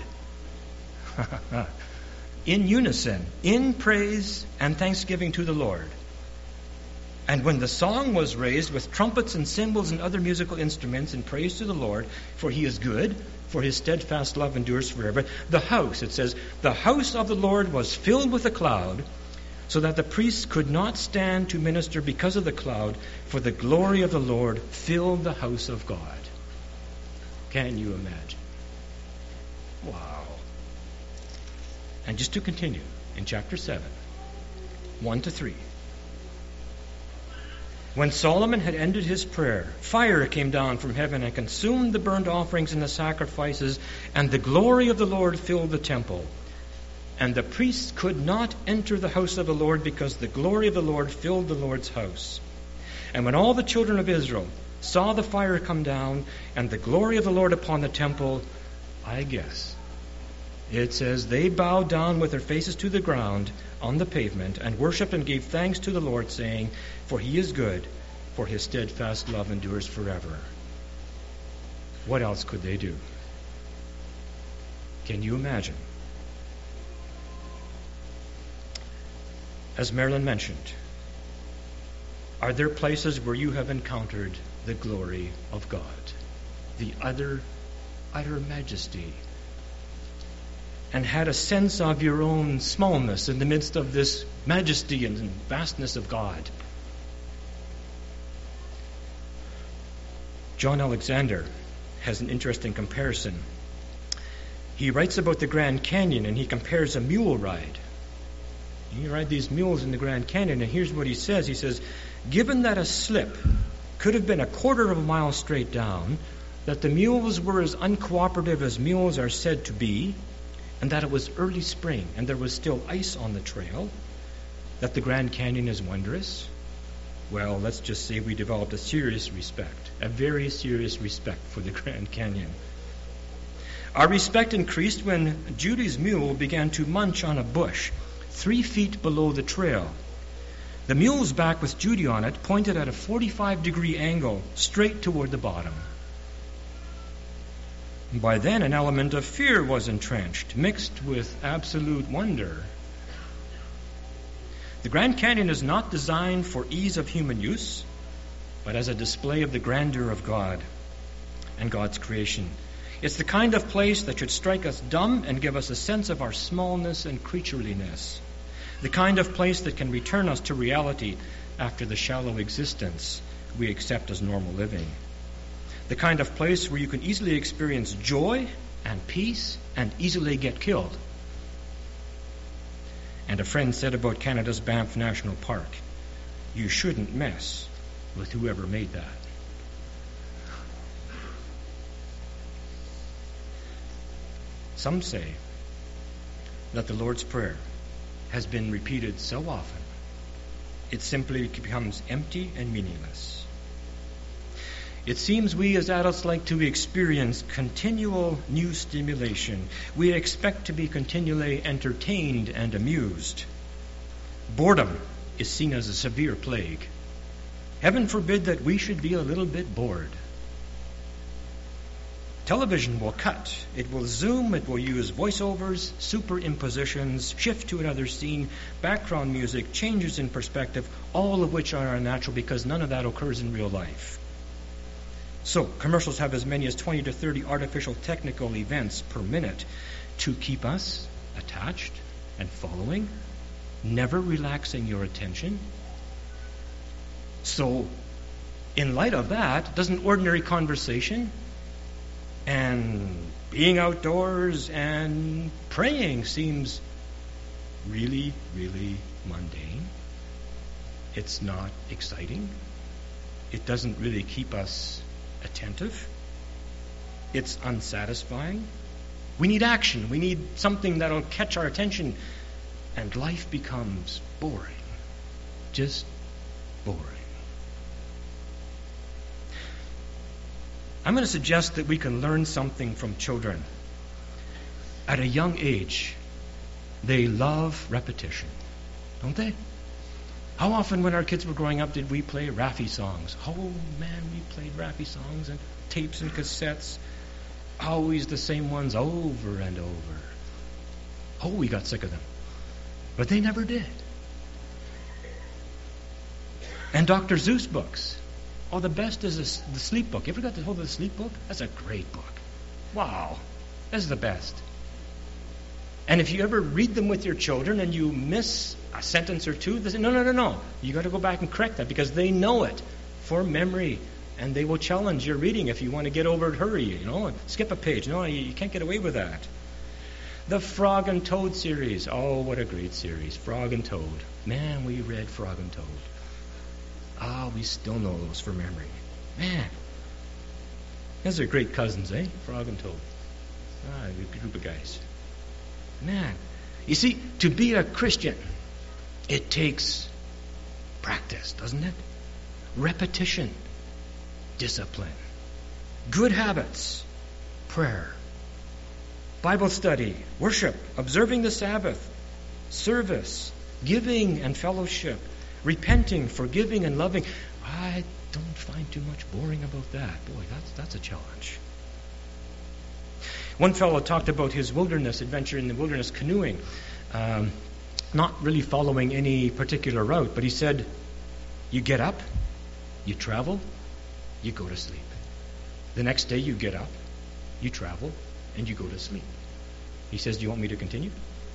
in unison, in praise and thanksgiving to the Lord. And when the song was raised with trumpets and cymbals and other musical instruments in praise to the Lord, for he is good, for his steadfast love endures forever, the house, it says, the house of the Lord was filled with a cloud, so that the priests could not stand to minister because of the cloud, for the glory of the Lord filled the house of God. Can you imagine? Wow. And just to continue, in chapter seven, one to three. When Solomon had ended his prayer, fire came down from heaven and consumed the burnt offerings and the sacrifices, and the glory of the Lord filled the temple. And the priests could not enter the house of the Lord because the glory of the Lord filled the Lord's house. And when all the children of Israel saw the fire come down and the glory of the Lord upon the temple, I guess, it says they bowed down with their faces to the ground on the pavement and worshipped and gave thanks to the Lord, saying, for he is good, for his steadfast love endures forever. What else could they do? Can you imagine? As Marilyn mentioned, are there places where you have encountered the glory of God, the utter, utter majesty, and had a sense of your own smallness in the midst of this majesty and vastness of God? John Alexander has an interesting comparison. He writes about the Grand Canyon, and he compares a mule ride. You ride these mules in the Grand Canyon, and here's what he says. He says, given that a slip could have been a quarter of a mile straight down, that the mules were as uncooperative as mules are said to be, and that it was early spring and there was still ice on the trail, that the Grand Canyon is wondrous, well, let's just say we developed a serious respect, a very serious respect for the Grand Canyon. Our respect increased when Judy's mule began to munch on a bush three feet below the trail. The mule's back with Judy on it pointed at a forty-five degree angle straight toward the bottom. By then, an element of fear was entrenched, mixed with absolute wonder. The Grand Canyon is not designed for ease of human use, but as a display of the grandeur of God and God's creation. It's the kind of place that should strike us dumb and give us a sense of our smallness and creatureliness. The kind of place that can return us to reality after the shallow existence we accept as normal living. The kind of place where you can easily experience joy and peace and easily get killed. And a friend said about Canada's Banff National Park, you shouldn't mess with whoever made that. Some say that the Lord's Prayer has been repeated so often, it simply becomes empty and meaningless. It seems we as adults like to experience continual new stimulation. We expect to be continually entertained and amused. Boredom is seen as a severe plague. Heaven forbid that we should be a little bit bored. Television will cut. It will zoom. It will use voiceovers, superimpositions, shift to another scene, background music, changes in perspective, all of which are unnatural because none of that occurs in real life. So, commercials have as many as twenty to thirty artificial technical events per minute to keep us attached and following, never relaxing your attention. So, in light of that, doesn't ordinary conversation and being outdoors and praying seems really, really mundane? It's not exciting. It doesn't really keep us attentive. It's unsatisfying. We need action. We need something that'll catch our attention. And life becomes boring. Just boring. I'm going to suggest that we can learn something from children. At a young age, they love repetition, don't they? How often when our kids were growing up did we play Raffi songs? Oh man, we played Raffi songs and tapes and cassettes. Always the same ones over and over. Oh, we got sick of them. But they never did. And Doctor Seuss books. Oh, the best is a, the sleep book. You ever got the hold of the sleep book? That's a great book. Wow. That's the best. And if you ever read them with your children and you miss a sentence or two, they say, no, no, no, no. You got to go back and correct that because they know it for memory. And they will challenge your reading if you want to get over it, hurry, you know, and skip a page. No, you, you can't get away with that. The Frog and Toad series. Oh, what a great series. Frog and Toad. Man, we read Frog and Toad. Ah, we still know those for memory. Man. Those are great cousins, eh? Frog and Toad. Ah, a good group of guys. Man. You see, to be a Christian, it takes practice, doesn't it? Repetition. Discipline. Good habits. Prayer. Bible study. Worship. Observing the Sabbath. Service. Giving and fellowship. Repenting, forgiving, and loving. I don't find too much boring about that. Boy, that's that's a challenge. One fellow talked about his wilderness adventure in the wilderness canoeing, um, not really following any particular route, but he said, you get up, you travel, you go to sleep. The next day you get up, you travel, and you go to sleep. He says, do you want me to continue?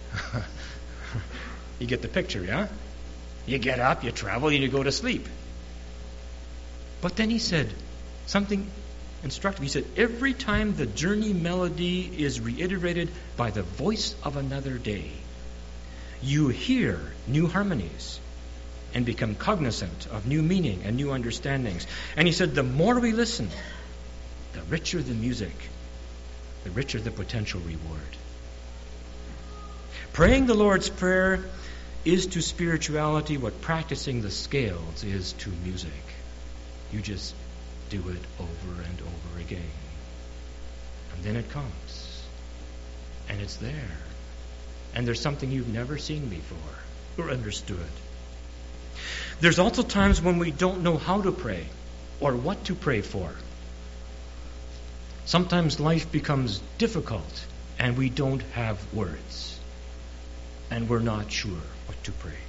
You get the picture, yeah? You get up, you travel, and you go to sleep. But then he said something instructive. He said, every time the journey melody is reiterated by the voice of another day, you hear new harmonies and become cognizant of new meaning and new understandings. And he said, the more we listen, the richer the music, the richer the potential reward. Praying the Lord's Prayer is to spirituality what practicing the scales is to music. You just do it over and over again. And then it comes. And it's there. And there's something you've never seen before or understood. There's also times when we don't know how to pray or what to pray for. Sometimes life becomes difficult and we don't have words. And we're not sure what to pray.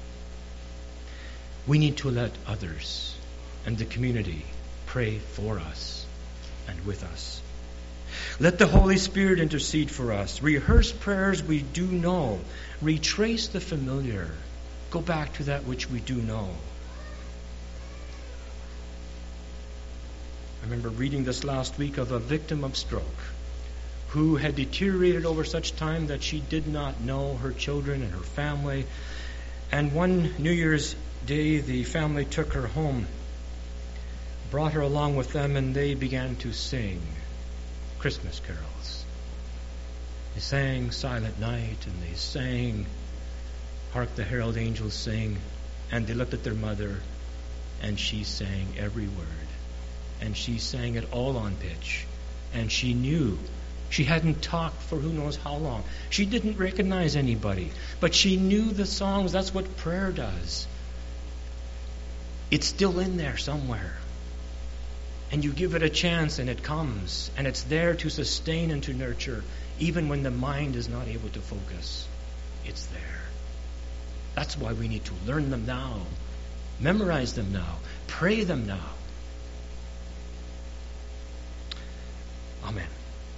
We need to let others and the community pray for us and with us. Let the Holy Spirit intercede for us. Rehearse prayers we do know. Retrace the familiar. Go back to that which we do know. I remember reading this last week of a victim of stroke who had deteriorated over such time that she did not know her children and her family. And one New Year's Day, the family took her home, brought her along with them, and they began to sing Christmas carols. They sang Silent Night, and they sang Hark the Herald Angels Sing, and they looked at their mother, and she sang every word. And she sang it all on pitch. And she knew. She hadn't talked for who knows how long. She didn't recognize anybody. But she knew the songs. That's what prayer does. It's still in there somewhere. and you give it a chance, and it comes, and it's there to sustain and to nurture, even when the mind is not able to focus. It's there. That's why we need to learn them now, memorize them now, pray them now. Amen.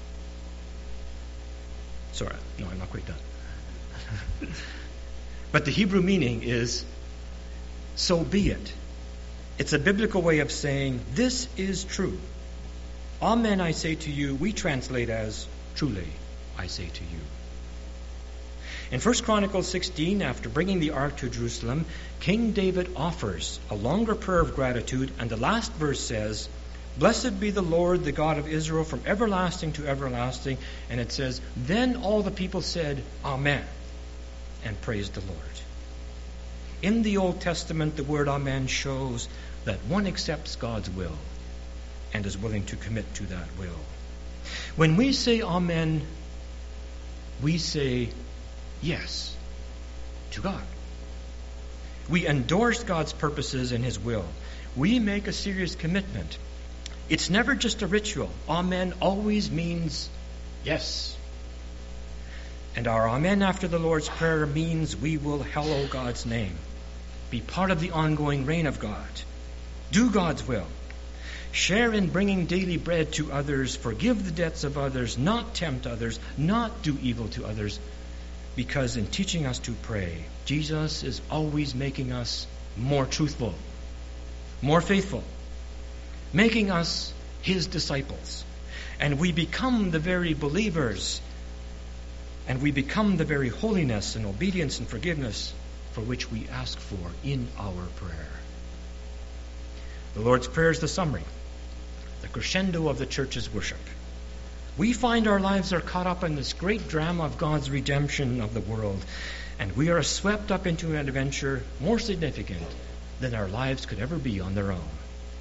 Sorry, no, I'm not quite done. But the Hebrew meaning is, so be it. It's a biblical way of saying, this is true. Amen, I say to you, we translate as, truly, I say to you. In First Chronicles sixteen, after bringing the ark to Jerusalem, King David offers a longer prayer of gratitude, and the last verse says, blessed be the Lord, the God of Israel, from everlasting to everlasting. And it says, then all the people said, Amen, and praised the Lord. In the Old Testament, the word Amen shows that one accepts God's will and is willing to commit to that will. When we say Amen, we say yes to God. We endorse God's purposes and His will. We make a serious commitment. It's never just a ritual. Amen always means yes. And our Amen after the Lord's Prayer means we will hallow God's name, be part of the ongoing reign of God, do God's will, share in bringing daily bread to others, forgive the debts of others, not tempt others, not do evil to others, because in teaching us to pray, Jesus is always making us more truthful, more faithful, making us His disciples. And we become the very believers, and we become the very holiness and obedience and forgiveness for which we ask for in our prayer. The Lord's Prayer is the summary, the crescendo of the church's worship. We find our lives are caught up in this great drama of God's redemption of the world, and we are swept up into an adventure more significant than our lives could ever be on their own.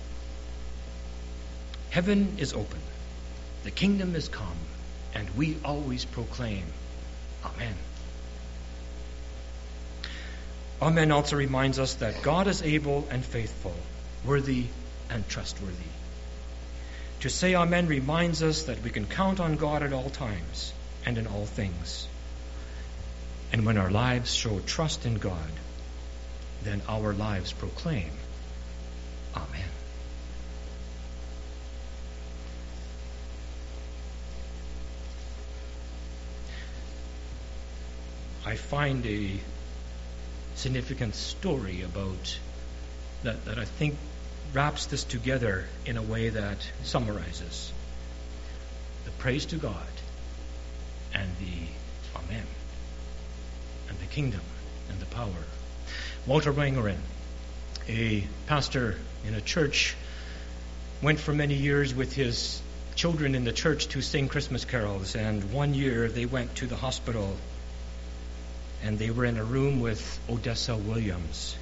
Heaven is open, the kingdom is come, and we always proclaim, Amen. Amen also reminds us that God is able and faithful, worthy and trustworthy. To say Amen reminds us that we can count on God at all times and in all things. And when our lives show trust in God, then our lives proclaim, Amen. I find a significant story about that, that I think wraps this together in a way that summarizes the praise to God and the Amen and the kingdom and the power. Walter Wangerin, a pastor in a church, went for many years with his children in the church to sing Christmas carols, and one year they went to the hospital and they were in a room with Odessa Williams.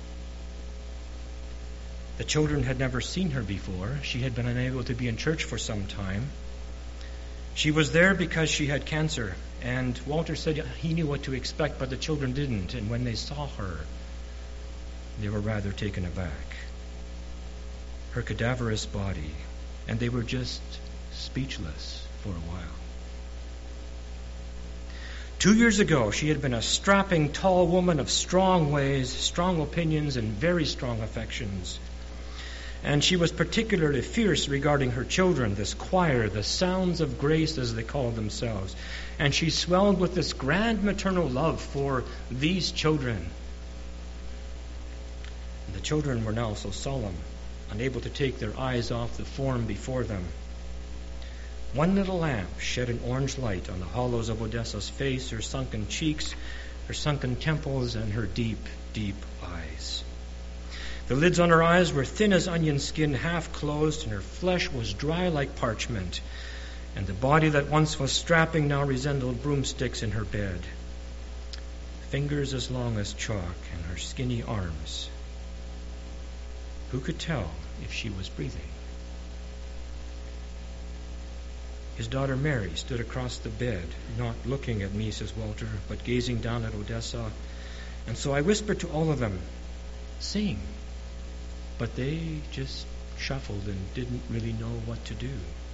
The children had never seen her before. She had been unable to be in church for some time. She was there because she had cancer, and Walter said he knew what to expect, but the children didn't, and when they saw her, they were rather taken aback. Her cadaverous body, and they were just speechless for a while. Two years ago, she had been a strapping, tall woman of strong ways, strong opinions, and very strong affections. And she was particularly fierce regarding her children, this choir, the Sounds of Grace, as they called themselves. And she swelled with this grand maternal love for these children. And the children were now so solemn, unable to take their eyes off the form before them. One little lamp shed an orange light on the hollows of Odessa's face, her sunken cheeks, her sunken temples, and her deep, deep eyes. The lids on her eyes were thin as onion skin, half closed, and her flesh was dry like parchment, and the body that once was strapping now resembled broomsticks in her bed. Fingers as long as chalk, and her skinny arms. Who could tell if she was breathing? His daughter Mary stood across the bed, not looking at me, says Walter, but gazing down at Odessa. And so I whispered to all of them, sing. But they just shuffled and didn't really know what to do.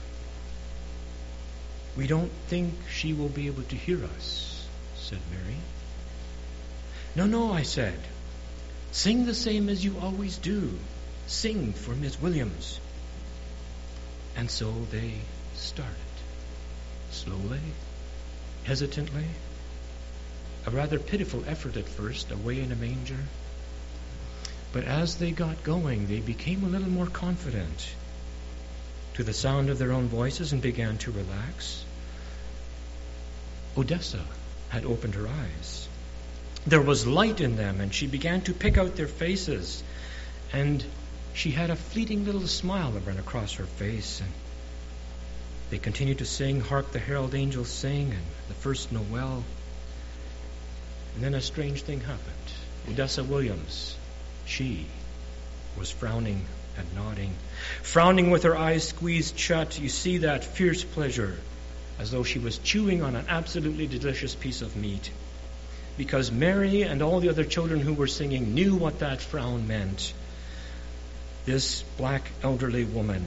"We don't think she will be able to hear us," said Mary. "No, no," I said. "Sing the same as you always do. Sing for Miss Williams." And so they started, slowly, hesitantly, a rather pitiful effort at first, away in a manger. But as they got going, they became a little more confident to the sound of their own voices and began to relax. Odessa had opened her eyes. There was light in them, and she began to pick out their faces. And she had a fleeting little smile that ran across her face. And they continued to sing, "Hark the Herald Angels Sing," and the first Noel. And then a strange thing happened. Odessa Williams, she was frowning and nodding, frowning with her eyes squeezed shut. You see that fierce pleasure, as though she was chewing on an absolutely delicious piece of meat. Because Mary and all the other children who were singing knew what that frown meant. This black elderly woman,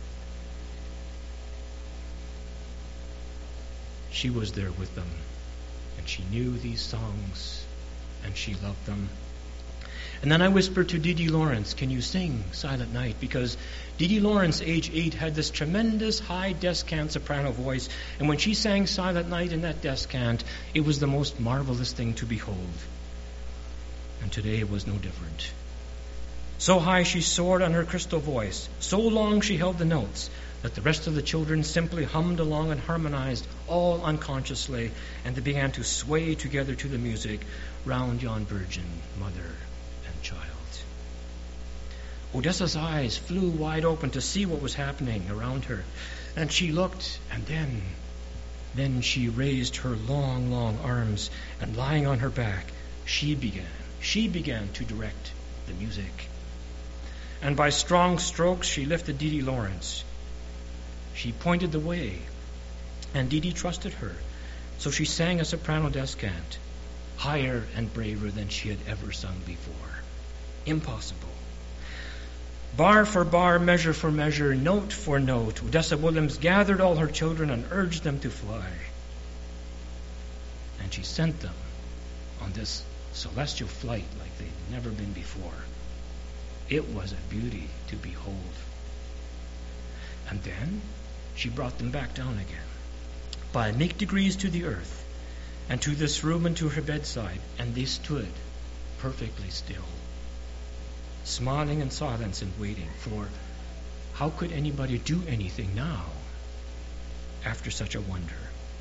she was there with them, and she knew these songs, and she loved them. And then I whispered to Dee Dee Lawrence, "Can you sing Silent Night?" Because Dee Dee Lawrence, age eight, had this tremendous high descant soprano voice, and when she sang Silent Night in that descant, it was the most marvelous thing to behold. And today it was no different. So high she soared on her crystal voice, so long she held the notes, that the rest of the children simply hummed along and harmonized, all unconsciously, and they began to sway together to the music, "Round yon virgin, mother and child." Odessa's eyes flew wide open to see what was happening around her, and she looked, and then, then she raised her long, long arms, and lying on her back, she began, she began to direct the music. And by strong strokes, she lifted Dee Dee Lawrence. She pointed the way, and Dee Dee trusted her. So she sang a soprano descant, higher and braver than she had ever sung before. Impossible. Bar for bar, measure for measure, note for note, Odessa Williams gathered all her children and urged them to fly. And she sent them on this celestial flight like they'd never been before. It was a beauty to behold. And then she brought them back down again, by meek degrees to the earth, and to this room and to her bedside, and they stood perfectly still, smiling in silence and waiting, for how could anybody do anything now after such a wonder?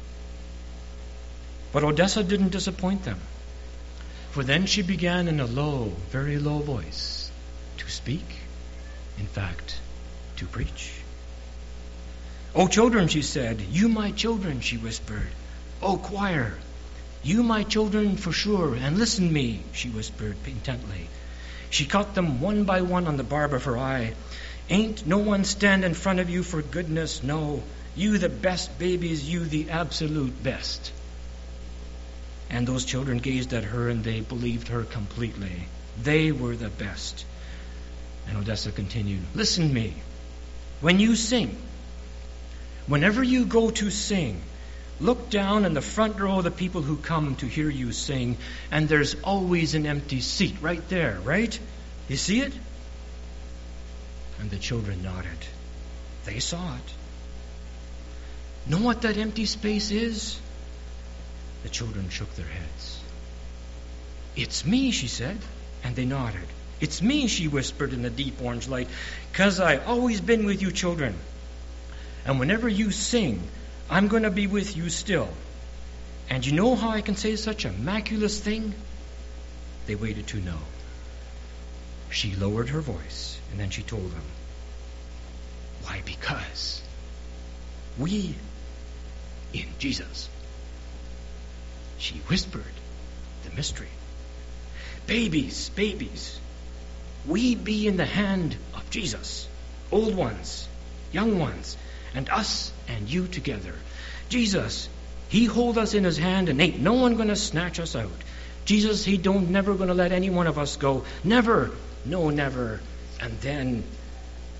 But Odessa didn't disappoint them, for then she began in a low, very low voice to speak, in fact, to preach. "Oh, children," she said, "you my children," she whispered. "Oh, choir, you my children for sure, and listen me," she whispered intently. She caught them one by one on the barb of her eye. "Ain't no one stand in front of you for goodness, no. You the best babies, you the absolute best." And those children gazed at her, and they believed her completely. They were the best. And Odessa continued, "Listen me. When you sing, whenever you go to sing, look down in the front row of the people who come to hear you sing, and there's always an empty seat right there, right? You see it?" And the children nodded. They saw it. "Know what that empty space is?" The children shook their heads. "It's me," she said, and they nodded. "It's me," she whispered in the deep orange light, "'cause I always been with you children. And whenever you sing, I'm going to be with you still. And you know how I can say such a miraculous thing?" They waited to know. She lowered her voice, and then she told them, "Why, because we in Jesus." She whispered the mystery. "Babies, babies, we be in the hand of Jesus, old ones, young ones, and us and you together. Jesus, he hold us in his hand, and ain't no one going to snatch us out. Jesus, he don't never going to let any one of us go. Never, no, never." And then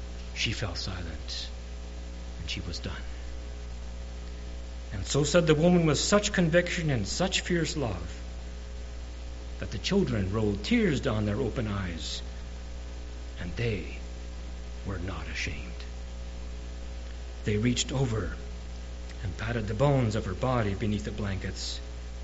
she fell silent, and she was done. And so said the woman with such conviction and such fierce love that the children rolled tears down their open eyes, and they were not ashamed. They reached over and patted the bones of her body beneath the blankets.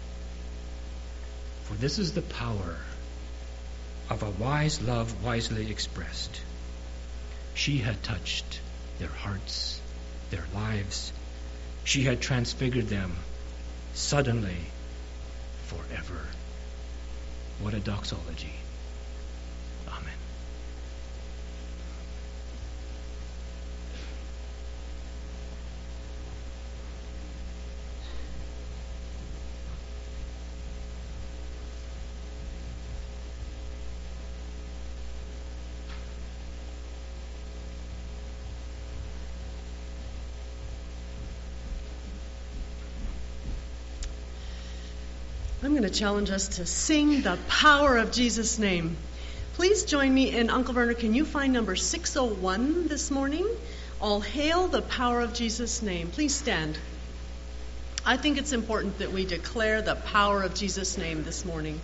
For this is the power of a wise love wisely expressed. She had touched their hearts, their lives. She had transfigured them suddenly, forever. What a doxology. Amen. I'm going to challenge us to sing the power of Jesus' name. Please join me, and Uncle Werner, can you find number six oh one this morning? All hail the power of Jesus' name. Please stand. I think it's important that we declare the power of Jesus' name this morning.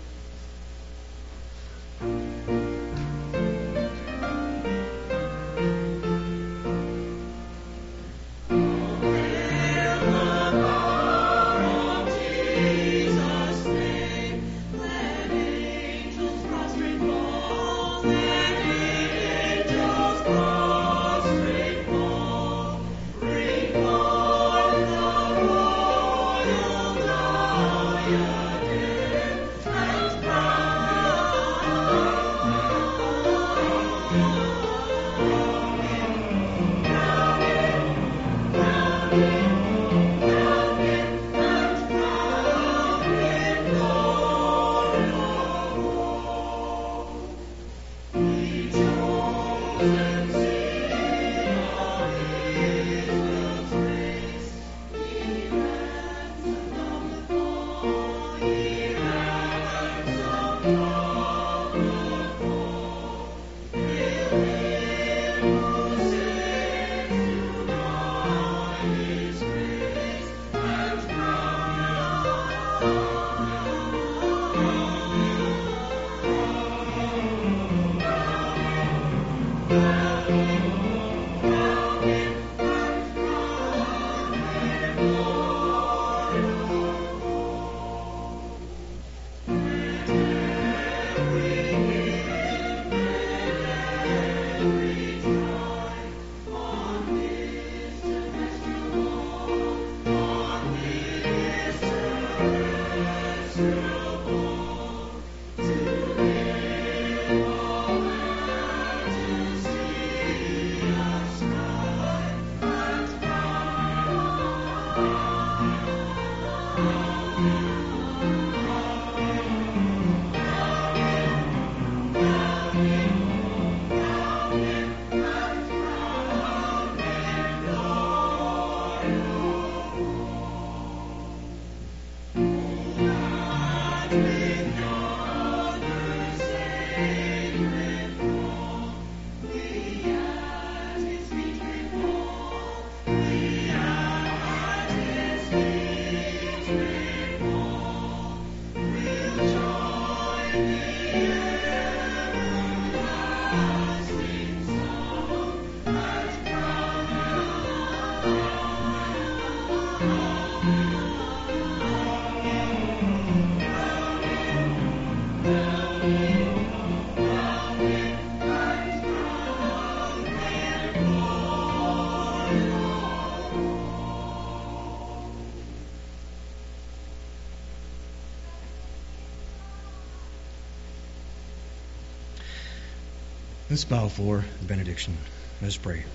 Let's bow for the benediction. Let's pray.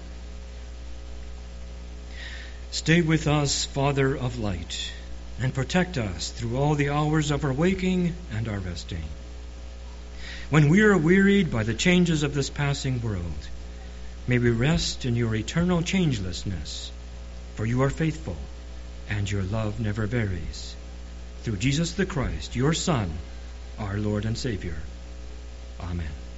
Stay with us, Father of light, and protect us through all the hours of our waking and our resting. When we are wearied by the changes of this passing world, may we rest in your eternal changelessness, for you are faithful, and your love never varies. Through Jesus the Christ, your Son, our Lord and Savior. Amen.